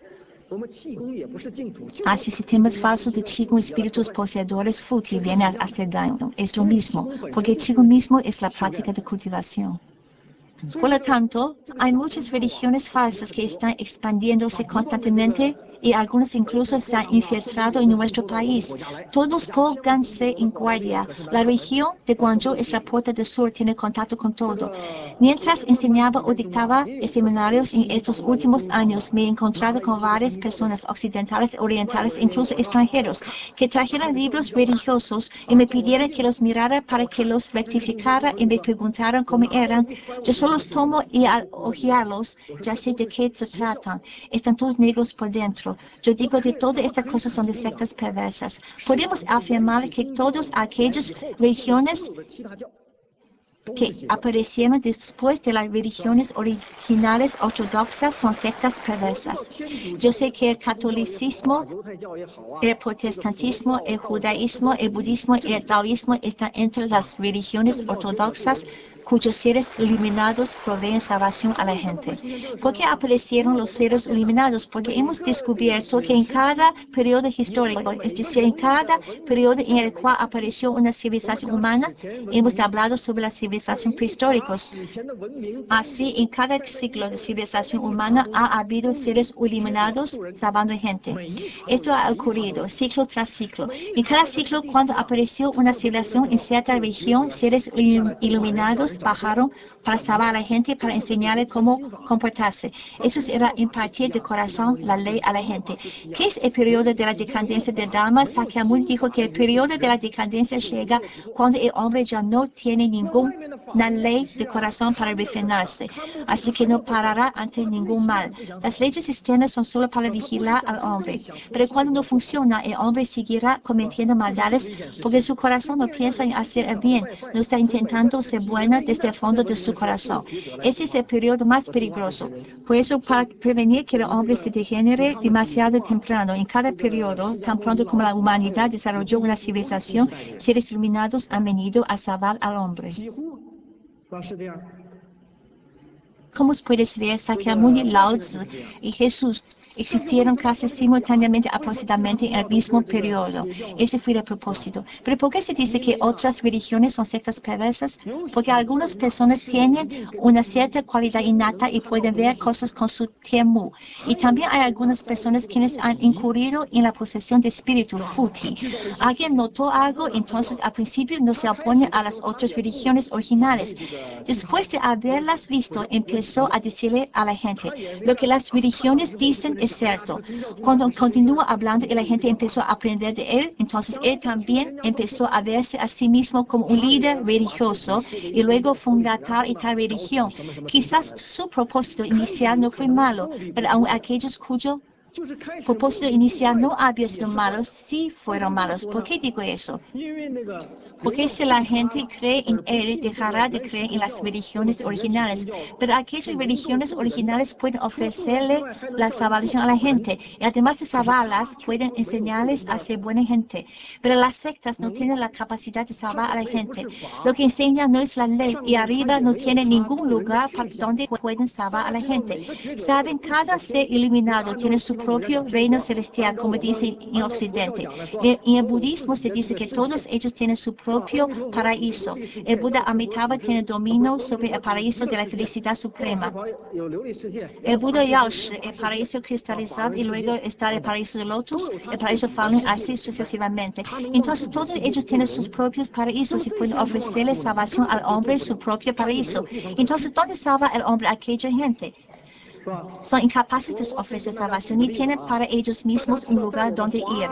Así sistemas falsos de Qigong, espíritus poseedores fútiles vienen a hacer daño. Es lo mismo, porque el Qigong mismo es la práctica de cultivación. Por lo tanto, hay muchas religiones falsas que están expandiéndose constantemente y algunas incluso se han infiltrado en nuestro país. Todos pónganse en guardia. La región de Guangzhou es la puerta del sur, tiene contacto con todo. Mientras enseñaba o dictaba seminarios en estos últimos años, me he encontrado con varias personas occidentales, orientales, incluso extranjeros, que trajeron libros religiosos y me pidieron que los mirara para que los rectificara y me preguntaron cómo eran. Yo solo los tomo y al ojearlos ya sé de qué se tratan. Están todos negros por dentro. Yo digo que todas estas cosas son de sectas perversas. Podemos afirmar que todas aquellas religiones que aparecieron después de las religiones originales ortodoxas son sectas perversas. Yo sé que el catolicismo, el protestantismo, el judaísmo, el budismo y el taoísmo están entre las religiones ortodoxas cuyos seres iluminados proveen salvación a la gente. ¿Por qué aparecieron los seres iluminados? Porque hemos descubierto que en cada periodo histórico, es decir, en cada periodo en el cual apareció una civilización humana, hemos hablado sobre la civilización prehistórica. Así, en cada ciclo de civilización humana ha habido seres iluminados salvando gente. Esto ha ocurrido ciclo tras ciclo. En cada ciclo, cuando apareció una civilización en cierta región, seres iluminados bajaron para salvar a la gente y para enseñarle cómo comportarse. Eso era impartir de corazón la ley a la gente. ¿Qué es el periodo de la decadencia del Dharma? Sakyamuni dijo que el periodo de la decadencia llega cuando el hombre ya no tiene ningún la ley de corazón para refinarse, así que no parará ante ningún mal. Las leyes externas son solo para vigilar al hombre, pero cuando no funciona, el hombre seguirá cometiendo maldades porque su corazón no piensa en hacer el bien, no está intentando ser bueno desde el fondo de su corazón. Ese es el periodo más peligroso. Por eso, para prevenir que el hombre se degenere demasiado temprano, en cada periodo, tan pronto como la humanidad desarrolló una civilización, seres iluminados han venido a salvar al hombre. Como puedes ver, Sakyamuni, Lao Tzu y Jesús existieron casi simultáneamente aproximadamente en el mismo periodo. Ese fue el propósito. Pero ¿por qué se dice que otras religiones son sectas perversas? Porque algunas personas tienen una cierta cualidad innata y pueden ver cosas con su tiempo. Y también hay algunas personas quienes han incurrido en la posesión de espíritu futi. Alguien notó algo, entonces al principio no se opone a las otras religiones originales. Después de haberlas visto, empezó a decirle a la gente, lo que las religiones dicen es cierto. Cuando continúa hablando y la gente empezó a aprender de él, entonces él también empezó a verse a sí mismo como un líder religioso y luego fundar tal y tal religión. Quizás su propósito inicial no fue malo, pero aún aquellos cuyo propósito inicial no había sido malo, sí fueron malos. ¿Por qué digo eso? Porque si la gente cree en él, dejará de creer en las religiones originales. Pero aquellas religiones originales pueden ofrecerle la salvación a la gente. Y además de salvarlas, pueden enseñarles a ser buena gente. Pero las sectas no tienen la capacidad de salvar a la gente. Lo que enseñan no es la ley. Y arriba no tienen ningún lugar para donde pueden salvar a la gente. Saben, cada ser iluminado tiene su propio reino celestial, como dicen en Occidente. En el budismo se dice que todos ellos tienen su propio paraíso. El Buda Amitabha tiene dominio sobre el paraíso de la felicidad suprema. El Buda Yaoshi, el paraíso cristalizado, y luego está el paraíso de lotus, el paraíso Falun, así sucesivamente. Entonces todos ellos tienen sus propios paraísos y pueden ofrecerle salvación al hombre su propio paraíso. Entonces, ¿dónde salva el hombre a aquella gente? Son incapaces de ofrecer salvación y tienen para ellos mismos un lugar donde ir.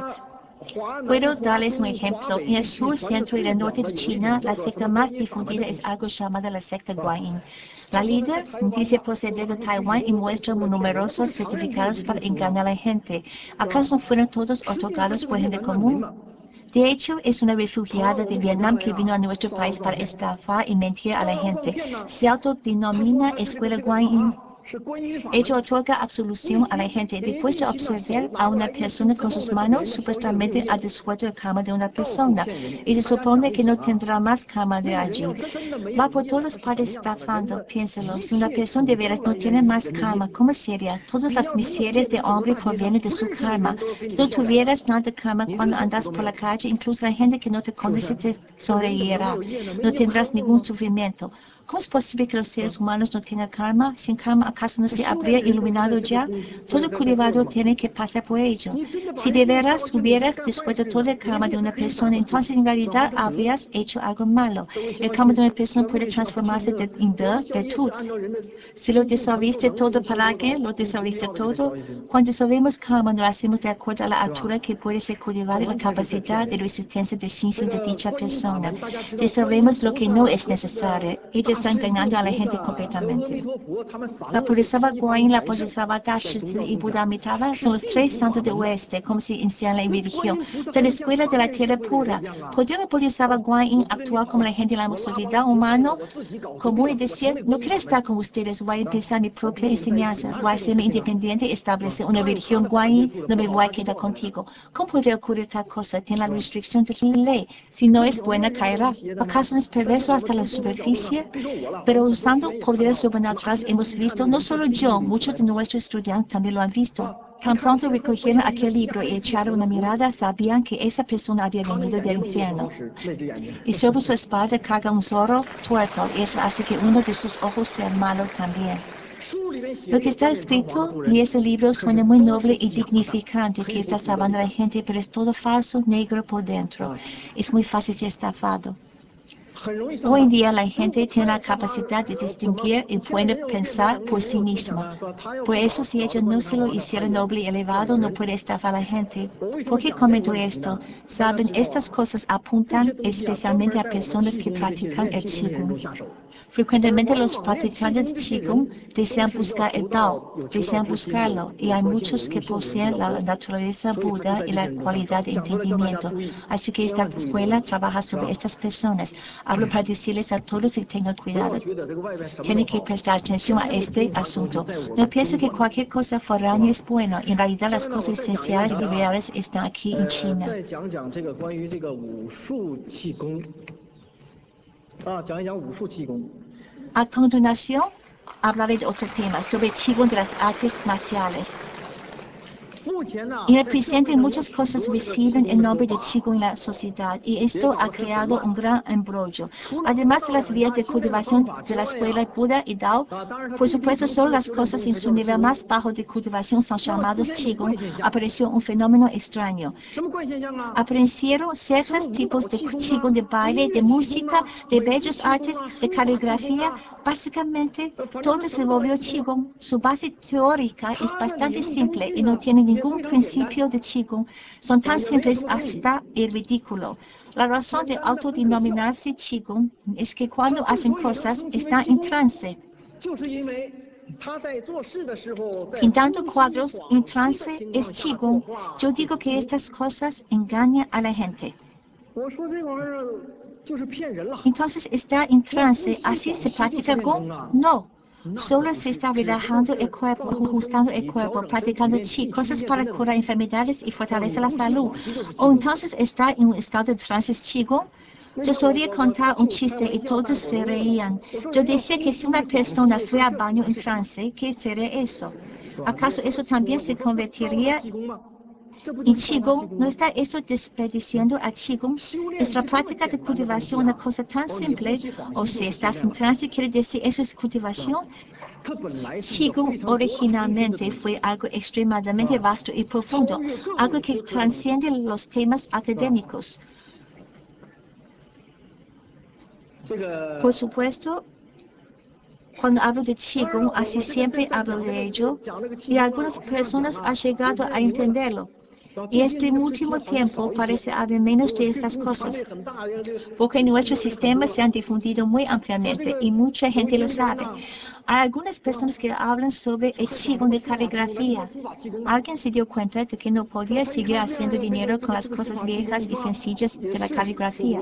Puedo darles un ejemplo. En el sur, centro y el norte de China, la secta más difundida es algo llamada la secta Guanyin. La líder dice proceder de Taiwán y muestra numerosos certificados para engañar a la gente. ¿Acaso no fueron todos otorgados por gente común? De hecho, es una refugiada de Vietnam que vino a nuestro país para estafar y mentir a la gente. Se autodenomina Escuela Guanyin. Ella otorga absolución a la gente después de observar a una persona con sus manos, supuestamente ha disuelto el karma de una persona, y se supone que no tendrá más karma de allí. Va por todos los padres estafando, piénselo. Si una persona de veras no tiene más karma, ¿cómo sería? Todas las miserias de hombre provienen de su karma. Si no tuvieras nada de karma cuando andas por la calle, incluso la gente que no te conoce te sonreirá. No tendrás ningún sufrimiento. ¿Cómo es posible que los seres humanos no tengan karma? Sin karma, ¿acaso no se habría iluminado ya? Todo cultivador tiene que pasar por ello. Si de veras hubieras disuelto todo el karma de una persona, entonces en realidad habrías hecho algo malo. El karma de una persona puede transformarse en virtud. Si lo disolviste todo para qué, lo disolviste todo. Cuando disolvemos karma, lo hacemos de acuerdo a la altura que puede ser cultivada y la capacidad de resistencia de ciencia de dicha persona. Disolvemos lo que no es necesario. Ella está engañando a la gente completamente. La Bodhisattva Guanyin, la Bodhisattva Dashi y Buda Amitabha son los tres santos del oeste, como se enseña en religión. Son la escuela de la tierra pura. ¿Podría la Bodhisattva Guanyin actuar como la gente de la sociedad humana común y decir, no quiero estar con ustedes, voy a empezar mi propia enseñanza, voy a serme independiente, establecer una religión Guanyin, no me voy a quedar contigo? ¿Cómo puede ocurrir tal cosa? Tiene la restricción de la ley. Si no es buena, caerá. ¿Acaso no es perverso hasta la superficie? Pero usando poderes sobrenaturales hemos visto, no solo yo, muchos de nuestros estudiantes también lo han visto. Tan pronto recogieron aquel libro y echaron una mirada, sabían que esa persona había venido del infierno. Y sobre su espalda carga un zorro tuerto, y eso hace que uno de sus ojos sea malo también. Lo que está escrito en ese libro suena muy noble y dignificante, que está salvando a la gente, pero es todo falso, negro por dentro. Es muy fácil ser estafado. Hoy en día la gente tiene la capacidad de distinguir y puede pensar por sí misma. Por eso si ella no se lo hiciera noble y elevado, no puede estafar a la gente. ¿Por qué comento esto? Saben, estas cosas apuntan especialmente a personas que practican el Qigong. Frecuentemente los practicantes Qigong desean buscar el Tao, desean buscarlo, y hay muchos que poseen la naturaleza Buda y la cualidad de entendimiento. Así que esta escuela trabaja sobre estas personas. Hablo para decirles a todos que tengan cuidado. Tienen que prestar atención a este asunto. No piensen que cualquier cosa foránea es bueno. En realidad las cosas esenciales y reales están aquí en China. A continuación, hablaré de otro tema, sobre el Qigong de las artes marciales. En el presente, muchas cosas reciben el nombre de Qigong en la sociedad y esto ha creado un gran embrollo. Además de las vías de cultivación de la escuela Buda y Dao, por supuesto, solo las cosas en su nivel más bajo de cultivación son llamados Qigong. Apareció un fenómeno extraño. Aparecieron ciertos tipos de Qigong de baile, de música, de bellas artes, de caligrafía. Básicamente, todo se volvió Qigong. Su base teórica es bastante simple y no tiene ningún principio de Qigong. Son tan simples hasta el ridículo. La razón de autodenominarse Qigong es que cuando hacen cosas están en trance. Pintando cuadros en trance es Qigong. Yo digo que estas cosas engañan a la gente. Entonces, ¿está en trance? ¿Así se practica Gong? No. Solo se está relajando el cuerpo, ajustando el cuerpo, practicando Qi, cosas para curar enfermedades y fortalecer la salud. O entonces está en un estado de trance Qigong. Yo solía contar un chiste y todos se reían. Yo decía que si una persona fue al baño en trance, ¿qué sería eso? ¿Acaso eso también se convertiría en Qigong? ¿No está eso desperdiciando a Qigong? ¿Es la práctica de cultivación una cosa tan simple? ¿O si estás en trance quiere decir eso es cultivación? Qigong originalmente fue algo extremadamente vasto y profundo, algo que trasciende los temas académicos. Por supuesto, cuando hablo de Qigong, así siempre hablo de ello, y algunas personas han llegado a entenderlo. Y este último tiempo parece haber menos de estas cosas, porque nuestros sistemas se han difundido muy ampliamente y mucha gente lo sabe. Hay algunas personas que hablan sobre el Qigong de caligrafía. Alguien se dio cuenta de que no podía seguir haciendo dinero con las cosas viejas y sencillas de la caligrafía.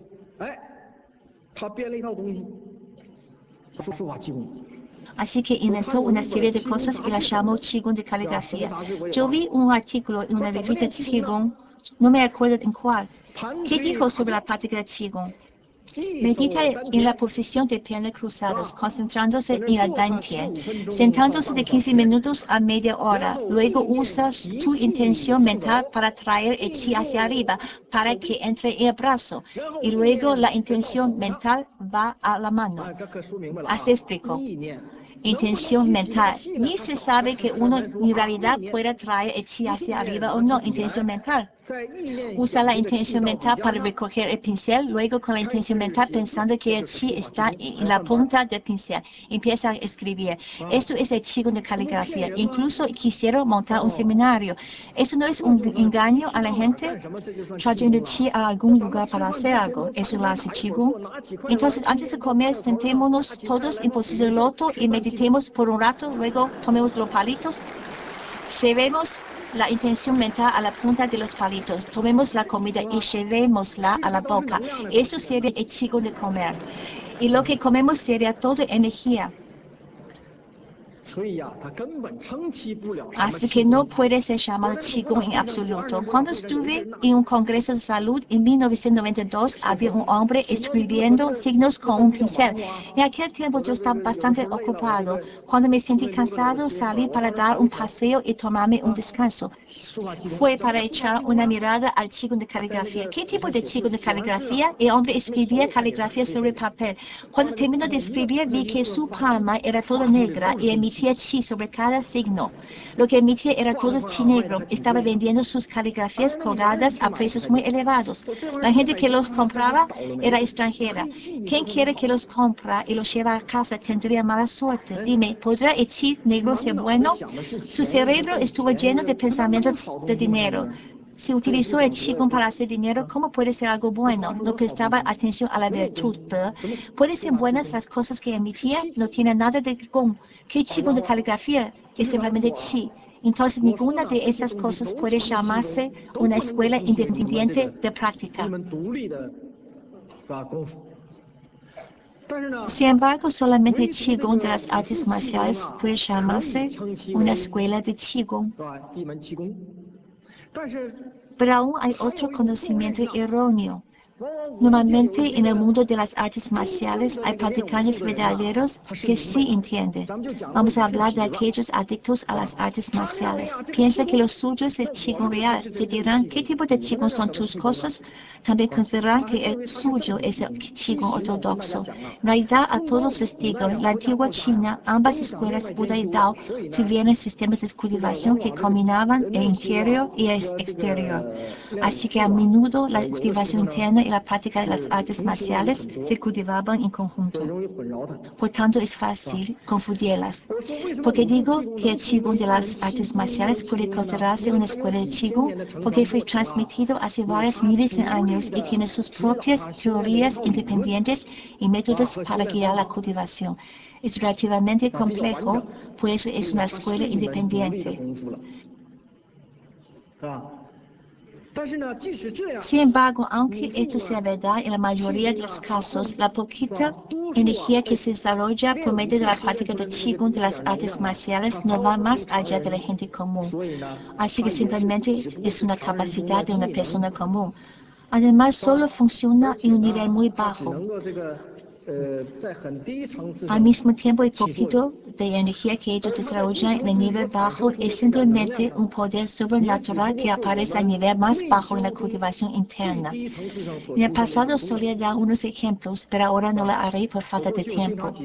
Así que inventó una serie de cosas y las llamó Qigong de caligrafía. Yo vi un artículo en una revista Qigong, no me acuerdo en cuál, que dijo sobre la práctica de Qigong. Medita en la posición de piernas cruzadas, concentrándose en el Dantian, sentándose de 15 minutos a media hora. Luego usa tu intención mental para traer el chi hacia arriba, para que entre en el brazo. Y luego la intención mental va a la mano. Así explicó. Intención mental. Ni se sabe que uno en realidad puede traer el chi hacia arriba o no. Intención mental. Usa la intención mental para recoger el pincel, luego con la intención mental pensando que el chi está en la punta del pincel. Empieza a escribir. Esto es el Qigong de caligrafía. Incluso quisieron montar un seminario. ¿Eso no es un engaño a la gente? Trayendo chi a algún lugar para hacer algo. ¿Eso lo hace Qigong? Entonces, antes de comer, sentémonos todos en posición loto y meditemos por un rato, luego tomemos los palitos. Llevemos la intención mental a la punta de los palitos. Tomemos la comida y llevémosla a la boca. Eso sería el Qigong de comer. Y lo que comemos sería toda energía. Así que no puede ser llamado Qigong en absoluto. Cuando estuve en un congreso de salud en 1992, había un hombre escribiendo signos con un pincel. En aquel tiempo yo estaba bastante ocupado. Cuando me sentí cansado, salí para dar un paseo y tomarme un descanso. Fue para echar una mirada al Qigong de caligrafía. ¿Qué tipo de Qigong de caligrafía? El hombre escribía caligrafía sobre papel. Cuando terminó de escribir, vi que su palma era toda negra y emitía emitía chi sobre cada signo. Lo que emitía era todo chi negro. Estaba vendiendo sus caligrafías colgadas a precios muy elevados. La gente que los compraba era extranjera. Quien quiere que los compra y los lleva a casa tendría mala suerte. Dime, ¿podrá el chi negro ser bueno? Su cerebro estuvo lleno de pensamientos de dinero. Si utilizó el qigong para hacer dinero, ¿cómo puede ser algo bueno? No prestaba atención a la virtud. ¿Pueden ser buenas las cosas que emitía? No tiene nada de gong. ¿Qué qigong de caligrafía? Es simplemente chi. Entonces, ninguna de estas cosas puede llamarse una escuela independiente de práctica. Sin embargo, solamente el qigong de las artes marciales puede llamarse una escuela de qigong. Pero aún hay otro conocimiento erróneo. Normalmente en el mundo de las artes marciales hay practicantes verdaderos que sí entienden. Vamos a hablar de aquellos adictos a las artes marciales. Piensa que los suyos es qigong real. Te dirán, ¿qué tipo de qigong son tus cosas? También considerarán que el suyo es el qigong ortodoxo. En realidad, a todos les digo, en la antigua China, ambas escuelas Buda y Dao tuvieron sistemas de cultivación que combinaban el interior y el exterior. Así que a menudo la cultivación interna y la práctica de las artes marciales se cultivaban en conjunto. Por tanto, es fácil confundirlas. Porque digo que el qigong de las artes marciales puede considerarse una escuela de qigong porque fue transmitido hace varios miles de años y tiene sus propias teorías independientes y métodos para guiar la cultivación. Es relativamente complejo, por eso es una escuela independiente. Sin embargo, aunque esto sea verdad en la mayoría de los casos, la poquita energía que se desarrolla por medio de la práctica de qigong de las artes marciales no va más allá de la gente común. Así que simplemente es una capacidad de una persona común. Además, solo funciona en un nivel muy bajo. Al mismo tiempo, el poquito de energía que ellos desarrollan en el nivel bajo es simplemente un poder sobrenatural que aparece al nivel más bajo en la cultivación interna. En el pasado solía dar unos ejemplos, pero ahora no lo haré por falta de tiempo.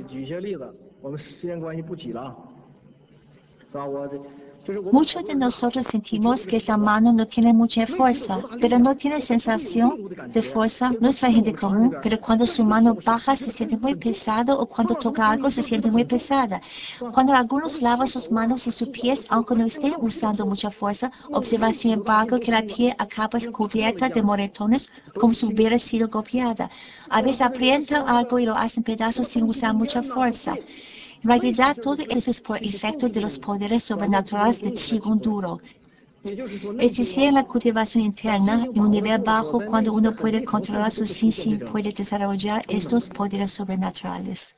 Muchos de nosotros sentimos que esta mano no tiene mucha fuerza, pero no tiene sensación de fuerza. No es la gente común, pero cuando su mano baja se siente muy pesado o cuando toca algo se siente muy pesada. Cuando algunos lavan sus manos y sus pies, aunque no estén usando mucha fuerza, observa sin embargo que la piel acaba cubierta de moretones como si hubiera sido golpeada. A veces aprietan algo y lo hacen pedazos sin usar mucha fuerza. En realidad, todo eso es por efecto de los poderes sobrenaturales de qigong duro. Es decir, en la cultivación interna, en un nivel bajo, cuando uno puede controlar su sí, puede desarrollar estos poderes sobrenaturales.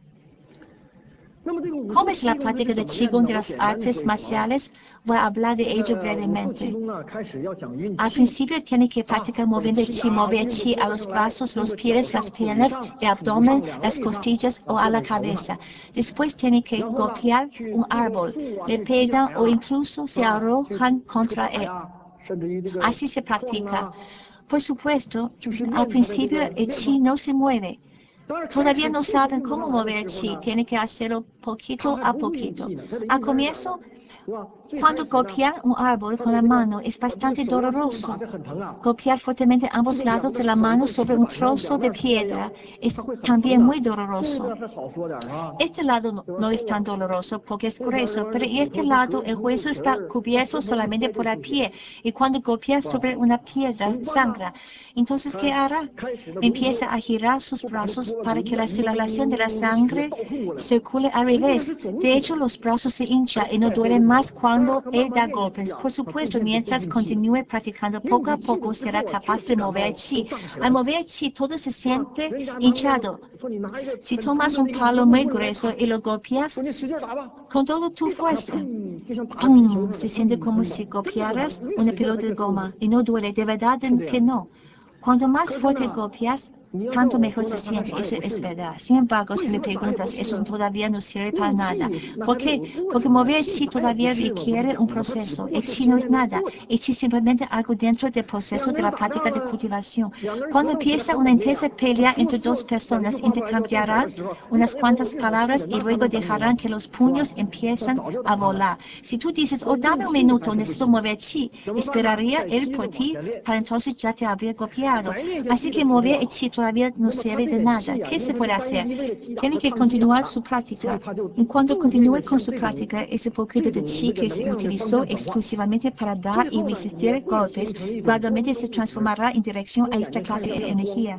¿Cómo es la práctica de qigong de las artes marciales? Voy a hablar de ello brevemente. Al principio tiene que practicar mover chi a los brazos, los pies, las piernas, el abdomen, las costillas o a la cabeza. Después tiene que golpear un árbol, le pegan o incluso se arrojan contra él. Así se practica. Por supuesto, al principio el chi no se mueve. Todavía no saben cómo mover el chi, tienen que hacerlo poquito a poquito. Al comienzo, cuando golpear un árbol con la mano es bastante doloroso. Golpear fuertemente ambos lados de la mano sobre un trozo de piedra es también muy doloroso. Este lado no es tan doloroso porque es grueso, pero en este lado el hueso está cubierto solamente por el pie y cuando golpea sobre una piedra sangra. Entonces, ¿qué hará? Empieza a girar sus brazos para que la circulación de la sangre circule al revés. De hecho, los brazos se hinchan y no duelen más cuando él da golpes. Por supuesto, mientras continúe practicando, poco a poco será capaz de mover el chi. Al mover el chi, todo se siente hinchado. Si tomas un palo muy grueso y lo golpeas con toda tu fuerza, ¡pum!, se siente como si golpearas una pelota de goma y no duele, de verdad que no. Cuando más fuerte golpeas, tanto mejor se siente. Eso es verdad. Sin embargo, si le preguntas, eso todavía no sirve para nada. ¿Por qué? Porque mover el chi todavía requiere un proceso. El chi no es nada. El chi es simplemente algo dentro del proceso de la práctica de cultivación. Cuando empieza una intensa pelea entre dos personas, intercambiarán unas cuantas palabras y luego dejarán que los puños empiezan a volar. Si tú dices, oh, dame un minuto, necesito mover chi, esperaría él por ti, para entonces ya te habría golpeado. Así que mover el chi todavía no sirve de nada. ¿Qué se puede hacer? Tiene que continuar su práctica. En cuanto continúe con su práctica, ese poquito de chi que se utilizó exclusivamente para dar y resistir golpes, gradualmente se transformará en dirección a esta clase de energía.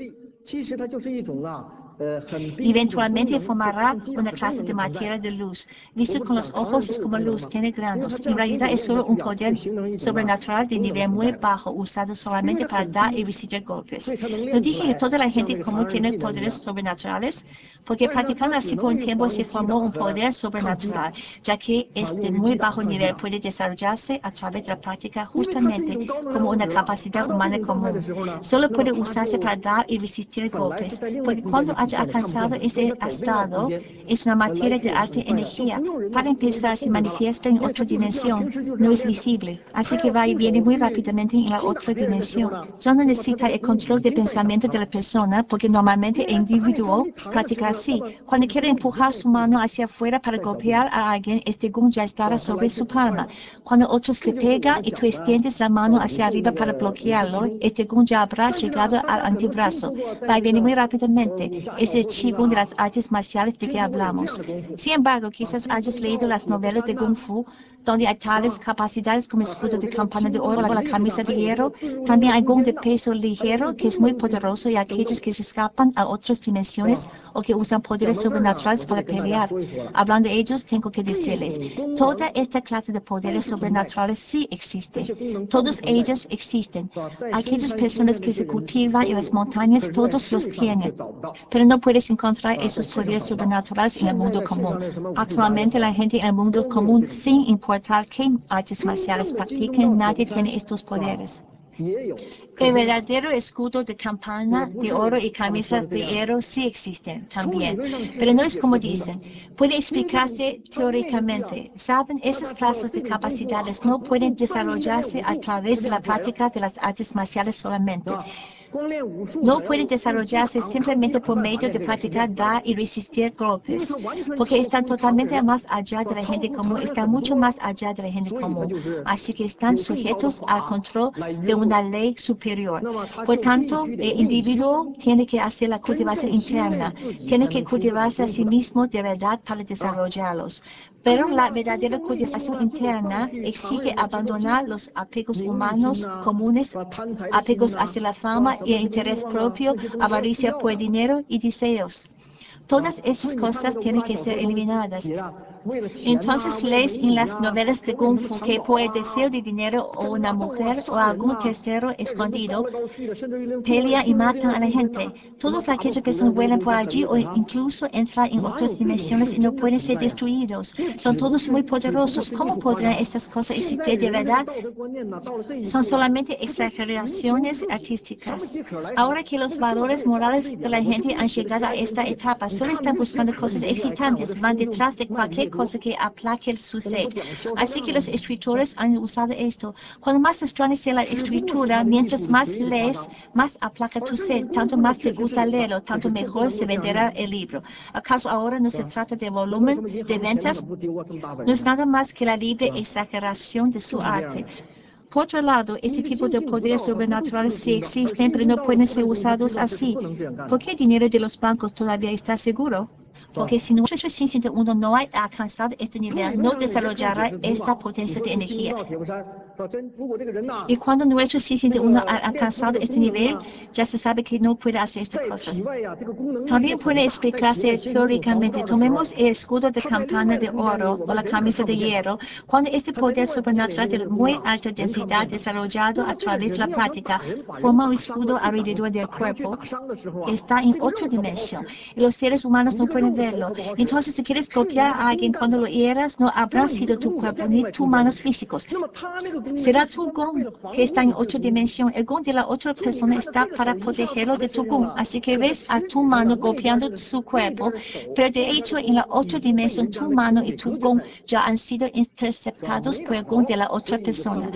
Eventualmente formará una clase de materia de luz. Visto con los ojos es como luz, tiene granos. En realidad es solo un poder sobrenatural de nivel muy bajo, usado solamente para dar y resistir golpes. No dije que toda la gente común tiene poderes sobrenaturales, porque practicando así por un tiempo se formó un poder sobrenatural, ya que es de muy bajo nivel, puede desarrollarse a través de la práctica justamente como una capacidad humana común. Solo puede usarse para dar y resistir golpes, porque cuando haya alcanzado ese estado, es una materia de alta energía. Para empezar, se manifiesta en otra dimensión, no es visible, así que va y viene muy rápidamente en la otra dimensión. Ya no necesita el control de pensamiento de la persona, porque normalmente el individuo practica así. Cuando quiere empujar su mano hacia afuera para golpear a alguien, este gun ya estará sobre su palma. Cuando otros le pegan y tú extiendes la mano hacia arriba para bloquearlo, este gun ya habrá llegado al antebrazo. Va y viene muy rápidamente. Es el chi gun de las artes marciales de que hablamos. Sin embargo, quizás hayas leído las novelas de Kung Fu, donde hay tales capacidades como escudo de campana de oro o la camisa de hierro. También hay gun de peso ligero, que es muy poderoso, y aquellos que se escapan a otras dimensiones o que usan poderes sobrenaturales para pelear. Hablando de ellos, tengo que decirles, toda esta clase de poderes sobrenaturales sí existe. Todos ellos existen. Aquellas personas que se cultivan en las montañas, todos los tienen. Pero no puedes encontrar esos poderes sobrenaturales en el mundo común. Actualmente la gente en el mundo común, sin importar qué artes marciales practiquen, nadie tiene estos poderes. El verdadero escudo de campana de oro y camisa de hierro sí existen también, pero no es como dicen. Puede explicarse teóricamente. Saben, esas clases de capacidades no pueden desarrollarse a través de la práctica de las artes marciales solamente. No pueden desarrollarse simplemente por medio de practicar, dar y resistir golpes, porque están totalmente más allá de la gente común, están mucho más allá de la gente común. Así que están sujetos al control de una ley superior. Por tanto, el individuo tiene que hacer la cultivación interna, tiene que cultivarse a sí mismo de verdad para desarrollarlos. Pero la verdadera cultivación interna exige abandonar los apegos humanos comunes, apegos hacia la fama y el interés propio, avaricia por dinero y deseos. Todas esas cosas tienen que ser eliminadas. Entonces lees en las novelas de Kung Fu que por el deseo de dinero o una mujer o algún tercero escondido, pelean y matan a la gente. Todas aquellas personas vuelan por allí o incluso entran en otras dimensiones y no pueden ser destruidos. Son todos muy poderosos. ¿Cómo podrán estas cosas existir de verdad? Son solamente exageraciones artísticas. Ahora que los valores morales de la gente han llegado a esta etapa, solo están buscando cosas excitantes, van detrás de cualquier cosa que aplaque su sed. Así que los escritores han usado esto. Cuando más extraña sea la escritura, mientras más lees, más aplaca tu sed, tanto más te gusta leerlo, tanto mejor se venderá el libro. ¿Acaso ahora no se trata de volumen de ventas? No es nada más que la libre exageración de su arte. Por otro lado, este tipo de poderes sobrenaturales sí existen, pero no pueden ser usados así. ¿Por qué el dinero de los bancos todavía está seguro? Porque si nuestro 601 no ha alcanzado este nivel, no desarrollará esta potencia de energía. Y cuando nuestro 601 ha alcanzado este nivel, ya se sabe que no puede hacer estas cosas. También puede explicarse teóricamente. Tomemos el escudo de campana de oro o la camisa de hierro. Cuando este poder sobrenatural de muy alta densidad desarrollado a través de la práctica forma un escudo alrededor del cuerpo, está en otra dimensión. Y los seres humanos no pueden ver verlo. Entonces, si quieres copiar a alguien cuando lo hieras, no habrá sido tu cuerpo ni tus manos físicos. Será tu gong que está en otra dimensión. El gong de la otra persona está para protegerlo de tu gong. Así que ves a tu mano golpeando su cuerpo, pero de hecho en la otra dimensión tu mano y tu gong ya han sido interceptados por el gong de la otra persona.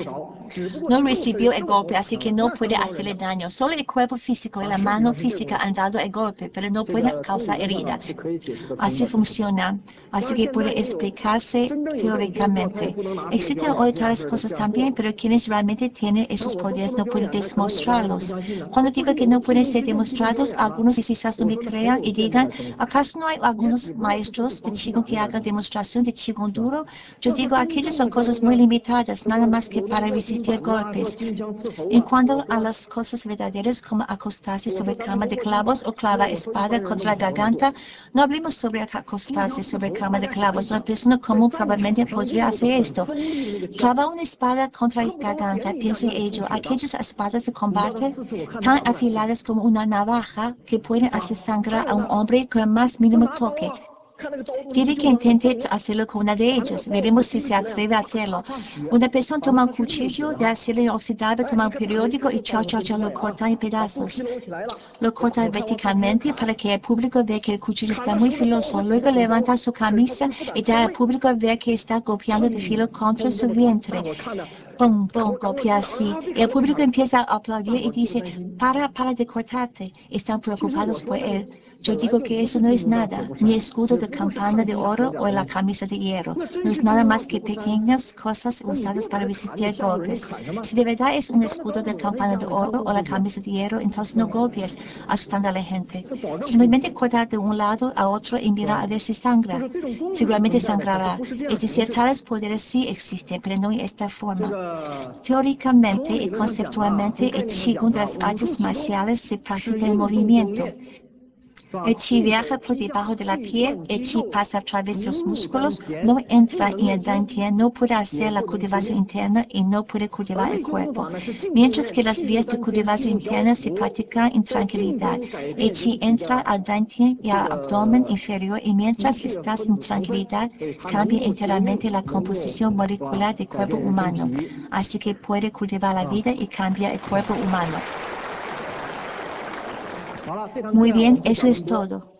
No recibió el golpe, así que no puede hacerle daño. Solo el cuerpo físico y la mano física han dado el golpe, pero no pueden causar herida. Así funciona. Así que puede explicarse teóricamente. Existen hoy tales cosas también, pero quienes realmente tienen esos poderes no pueden demostrarlos. Cuando digo que no pueden ser demostrados, algunos quizás no me crean y digan, ¿acaso no hay algunos maestros de Qigong que hagan demostración de Qigong duro? Yo digo, aquellas son cosas muy limitadas, nada más que para resistir golpes. En cuanto a las cosas verdaderas como acostarse sobre cama de clavos o clavar espada contra la garganta, no hablemos sobre acostarse sobre cama de clavos. Una persona común probablemente podría hacer esto. Clavar una espada contra la garganta, piense en ello. Aquellas espadas de combate tan afiladas como una navaja que pueden hacer sangrar a un hombre con el más mínimo toque. Quiere que intente hacerlo con una de ellas. Veremos si se atreve a hacerlo. Una persona toma un cuchillo de acero inoxidable, toma un periódico y lo corta en pedazos. Lo corta verticalmente para que el público vea que el cuchillo está muy filoso. Luego levanta su camisa y da al público ver que está golpeando de filo contra su vientre. Pum, pum, golpea así. Y el público empieza a aplaudir y dice, para de cortarte. Están preocupados por él. Yo digo que eso no es nada, ni el escudo de campana de oro o la camisa de hierro. No es nada más que pequeñas cosas usadas para resistir golpes. Si de verdad es un escudo de campana de oro o la camisa de hierro, entonces no golpes, asustando a la gente. Simplemente corta de un lado a otro y mira a ver si sangra. Seguramente sangrará. Es decir, tales poderes sí existen, pero no en esta forma. Teóricamente y conceptualmente, el Qigong de las artes marciales se practica en movimiento. El chi viaja por debajo de la piel, el chi pasa a través de los músculos, no entra en el dantian, no puede hacer la cultivación interna y no puede cultivar el cuerpo. Mientras que las vías de cultivación interna se practican en tranquilidad. El chi entra al dantian y al abdomen inferior y mientras estás en tranquilidad, cambia enteramente la composición molecular del cuerpo humano. Así que puede cultivar la vida y cambia el cuerpo humano. Muy bien, eso es todo.